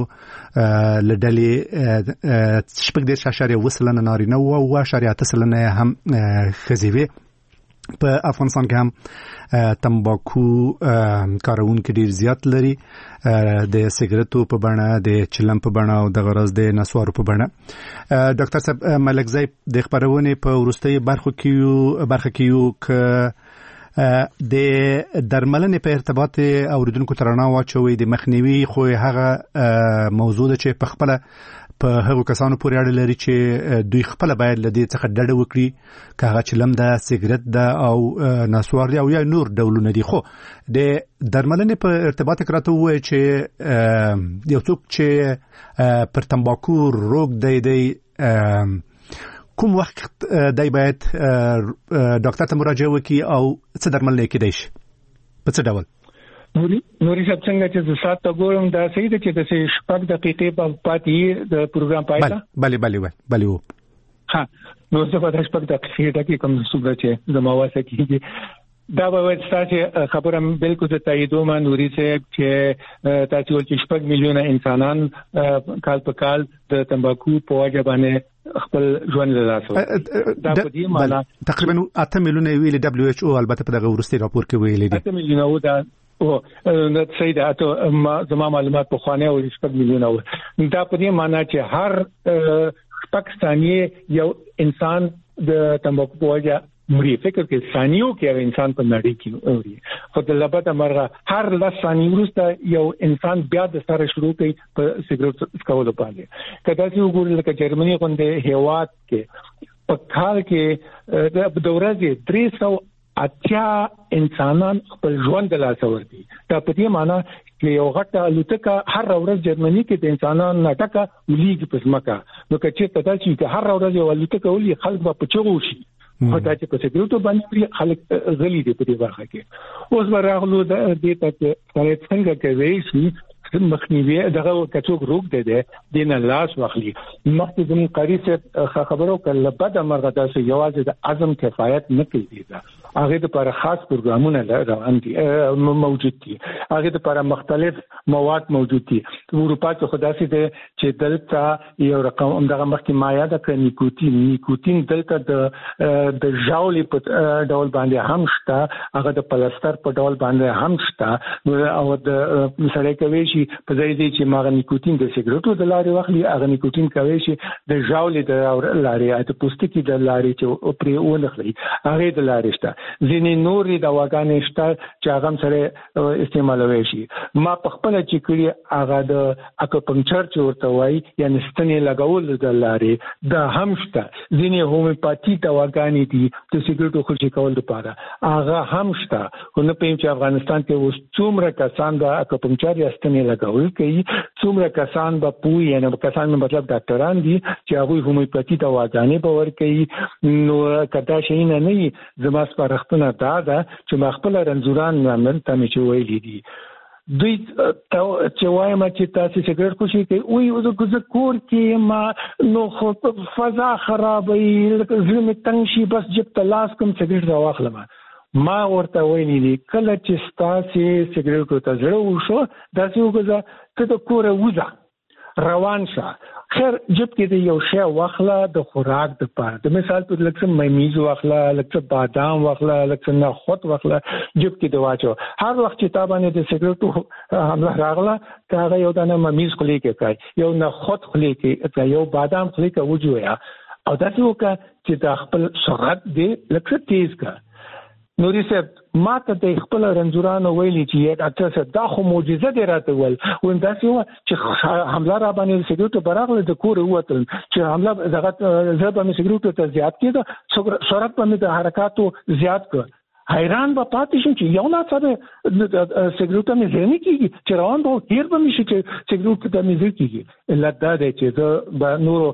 لډلې 10.8% نارینه او 8.8% هم ښځې په افغانستان کې هم تنباکو کارونکي ډیر زیات لري د سیګریټو په بڼه د چلم په بڼه او د غرض د نسوارو په بڼه ډاکټر صاحب ملکزی د خبرونه په ورستۍ برخه کې یو ک د درملنې په ارتباط اوریدونکو ترانه واچوي د مخنیوي خو هغه موضوع ده چې په خپل په هغو کسانو پورې اړه لري چې دوی خپل باید له دې څخه ډډه وکړي که هغه چلم ده سیګریټ ده او نسوار دی او یا نور ډولونه دي خو د درملنې په ارتباط کې راته ووایي چې یو څوک چې پر تنباکو روغ دی کوم وخت دی باید ډاکټر ته مراجعه وکړي او څه درملنه کېدای شي په څه ډول نوري صاحب څنګه چې زه سات وګورم دا صحیح ده چې د 6 دقیقې په پاتې د پروګرام پایله بله ها نو زه په 6 دقیقې کوم څه چې زمواسه کیږي دا به تاسو خبره بالکل تاییدوم نوري صاحب چې تاسو ول چې 6 میلیونه انسانان کال په کال د تنباکو په وجه باندې خپل ژوند له لاسه دا په دې معنی تقریبا 8 میلیونه ویل دبليو ایچ او البته په دغه ورستي راپور کې ویل دي 8 میلیونه دا او سیده اته زما معلومات په خوانه او 8 میلیونه دا په دې معنی چې هر پاکستانی یو انسان د تمباکو په وجه مړي فکر کې ثانیو کې یو انسان په نړۍ کې اوري خو د لبد مرغه هر لس ثانیې وروسته یو انسان بیا د سره شروع کوي په سیګریټ څکولو باندې کله چې وګورئ لکه جرمني غونډه هیواد کې په کال کې د ورځې 380 انسانان خپل ژوند له لاسه ورکړي دا په دې معنی چې یو غټه الوتکه هر ورځ جرمني کې د انسانانو نټکه ولېږي په ځمکه نو چې ته چې هر ورځ یو الوتکه ولې خلک په چغو شي خدای چې په سیګریټو باندې خلک غلي دي په دې برخه کې اوس راغلو د دې ته څنګه کوي چې مخنیوي دغه کڅوګ روک دی دینه لاس واخلي مخکې زموږ قاری څخه خبرو کړل بعد مرغه داسې یوازې د عزم کفایت نه کوي دا هغه لپاره خاص پروګرامونه روان دي موجود دي هغه لپاره مختلف مواد موجود دي اروپا کې خداسي دي چې دلته یو رقم دغه مخکې مایا د نیکوتین دلته د ژاولې په ډول باندې هم شته هغه د پلاستر په ډول باندې هم شته او د مثال کوي چې په ځای دي چې ماغه نیکوتین د سیګریټو د لارې واخلي هغه نیکوتین کوي چې د ژاولې د لارې د پوستکي د لارې چې پرې ونخلي هغه د لارې شته ځینې نورې دواګانې شته چې هغه سره استعمالوي شي ما په خپل چې کړی هغه د اکوپنکچر چې ورته وایي یعنی ستنې لګول د لارې د هم شته ځینې هومیوپاثي دواګانې دي د سیګریټو خوشي کول لپاره هغه هم شته خو نه پېم چې افغانستان کې اوس څومره کسان د اکوپنکچر یا ستنې لګول کوي څومره کسان به پوي یعنی کسان مطلب ډاکټران دي چې هغه هومیوپاثي دواګانې به ورکوي نو کدا شي نه زما سپارښتنه دا ده چې مخبل رنځوران نامن ته مې چې ویلي دي دوی چې وایم چې تاسو سیګریټ کوشي کوي او د ګزکور کې ما نو خو فضا خرابې لکه زمي تنګ شي بس جب تلاش کوم سیګریټ راوخلم ما ورته ویلي دي کله چې تاسو سیګریټ ته زړه وشو داسې وګزه ته د کوره وځه روان شه خیر جب کې د یو شی واخله د خوراک د پاره د مثال په لکه میمیز واخله لکه بادام واخله لکه نخود واخله جب کې د واچو هر وخت چې تابانه د سیګریټو حمله راغله هغه یو دانه میمیز خلی کې کوي یو نخود خلی کې یو بادام خلی کې وجویا او دا څه وکړه چې د خپل سرعت دې لکه تیز کا نوري صاحب ما ته د خپل رنځورانو ویلي چې ډاکټر صاحب دا خو معجزه دی راته ول واندا چې حمله را باندې سیګریټو براغله د کور وته چې حمله دغه زبر می سیګریټو ته زیات کېده سرعت په د حرکتو زیات کړ حیران به پاتې شم چې یو لا سره سیګریټو می ځنی کیږي چې روان به هیر به مشي چې سیګریټو ته می ځي کیږي الا دا دی چې د نورو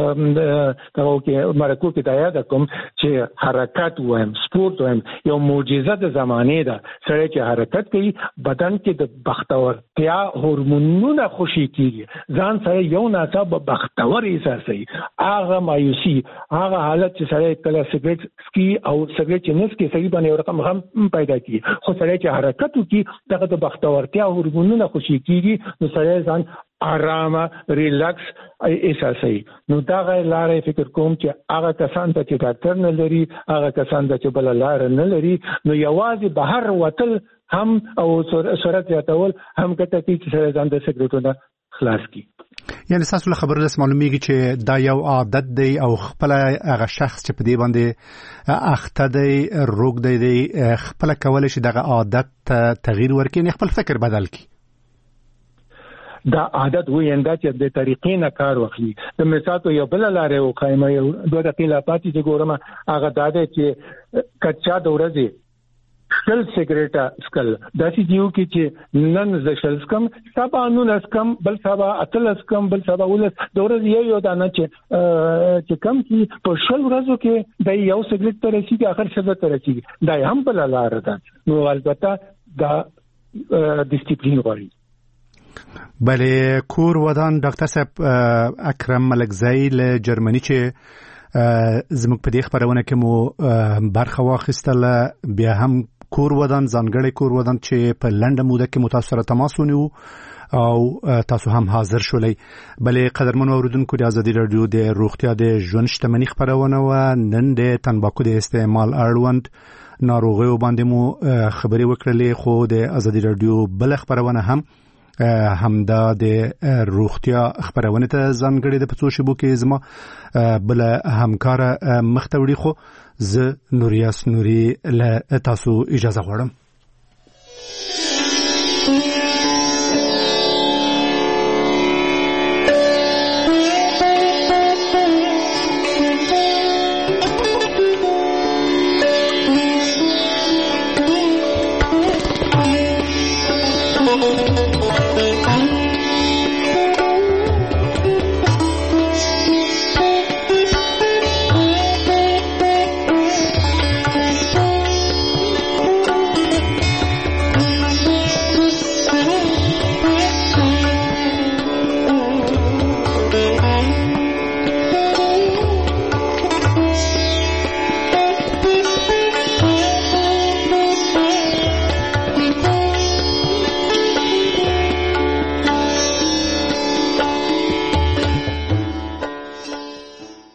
دغه کې مرکو کې دا یاد کوم چې حرکت وایم سپورت وایم یو معجزه د زمانه ده سره چې حرکت کوي بدن کې د بختورتیا هورمونونه خوشي کیږي ځان سره یو ناڅاپه بختور احساسي هغه مایوسي هغه حالت چې سره کله سیګریټ سکي او سیګریټ نس کې صحیح باندې رقم هم پیدا کی خو سره چې حرکت وکي دغه د بختورتیا هورمونونه خوشي کیږي نو سره ځان آرامه ریلاکس احساسي نو دا غیر لارې فکر کوم چې هغه کسان ته چې ډاکټر نه لري هغه کسان ته چې بل لار نه لري نو یوازې بهر وتل هم او سرعت زیاتول هم کته چې سره ځان د سیګریټو نه خلاص کی یعنی تاسو له خبرو لاس معلومیږي چې دا یو عادت دی او خپل هغه شخص چې په دې باندې اخته دی روغ دی خپل کولای شي دغه عادت تغییر ورکړي خپل فکر بدل کړي دا عادت ویندا چې د طریقې نه کار واخلي د مثال یو بل لارې او قائمه یو دوه دقیقې پاتې چې ګورم هغه دا دی چې کچا د ورځې شل سیګریټه سکل داسې دیو کې چې نن ز شل سکم سبا نو نسکم بل سبا اتل سکم بل سبا ولس د ورځې یو دانه چې کم کې په شل ورځو کې د یو سیګریټ ته رسیدي اخر څه ته رسیدي دا هم بل لار ده نو البته دا ډیسپلین غواړي بله کور ودان ډاکټر صاحب اکرم ملکزئی له جرمني چې زموږ په دې خبرونه کې مو برخه واخیستل بیا هم کور ودان ځانګړی کور ودان چې په لنډه موده کې متاثر تماس ونیو او تاسو هم حاضر شولې. بلې قدرمنو اوریدونکو د ازادي رادیو د روغتیا د ژوند شتمنۍ خبرونه و نن د تنباکو د استعمال اړوند ناروغیو باندې مو خبرې وکړلې، خو د ازادي رادیو بل خبرونه هم همدا د روغتیا خبرونه ته ځانګړې د پڅو شبو کې زما بل همکار مختوړي خو ز نوریاس نوري له تاسو اجازه غواړم.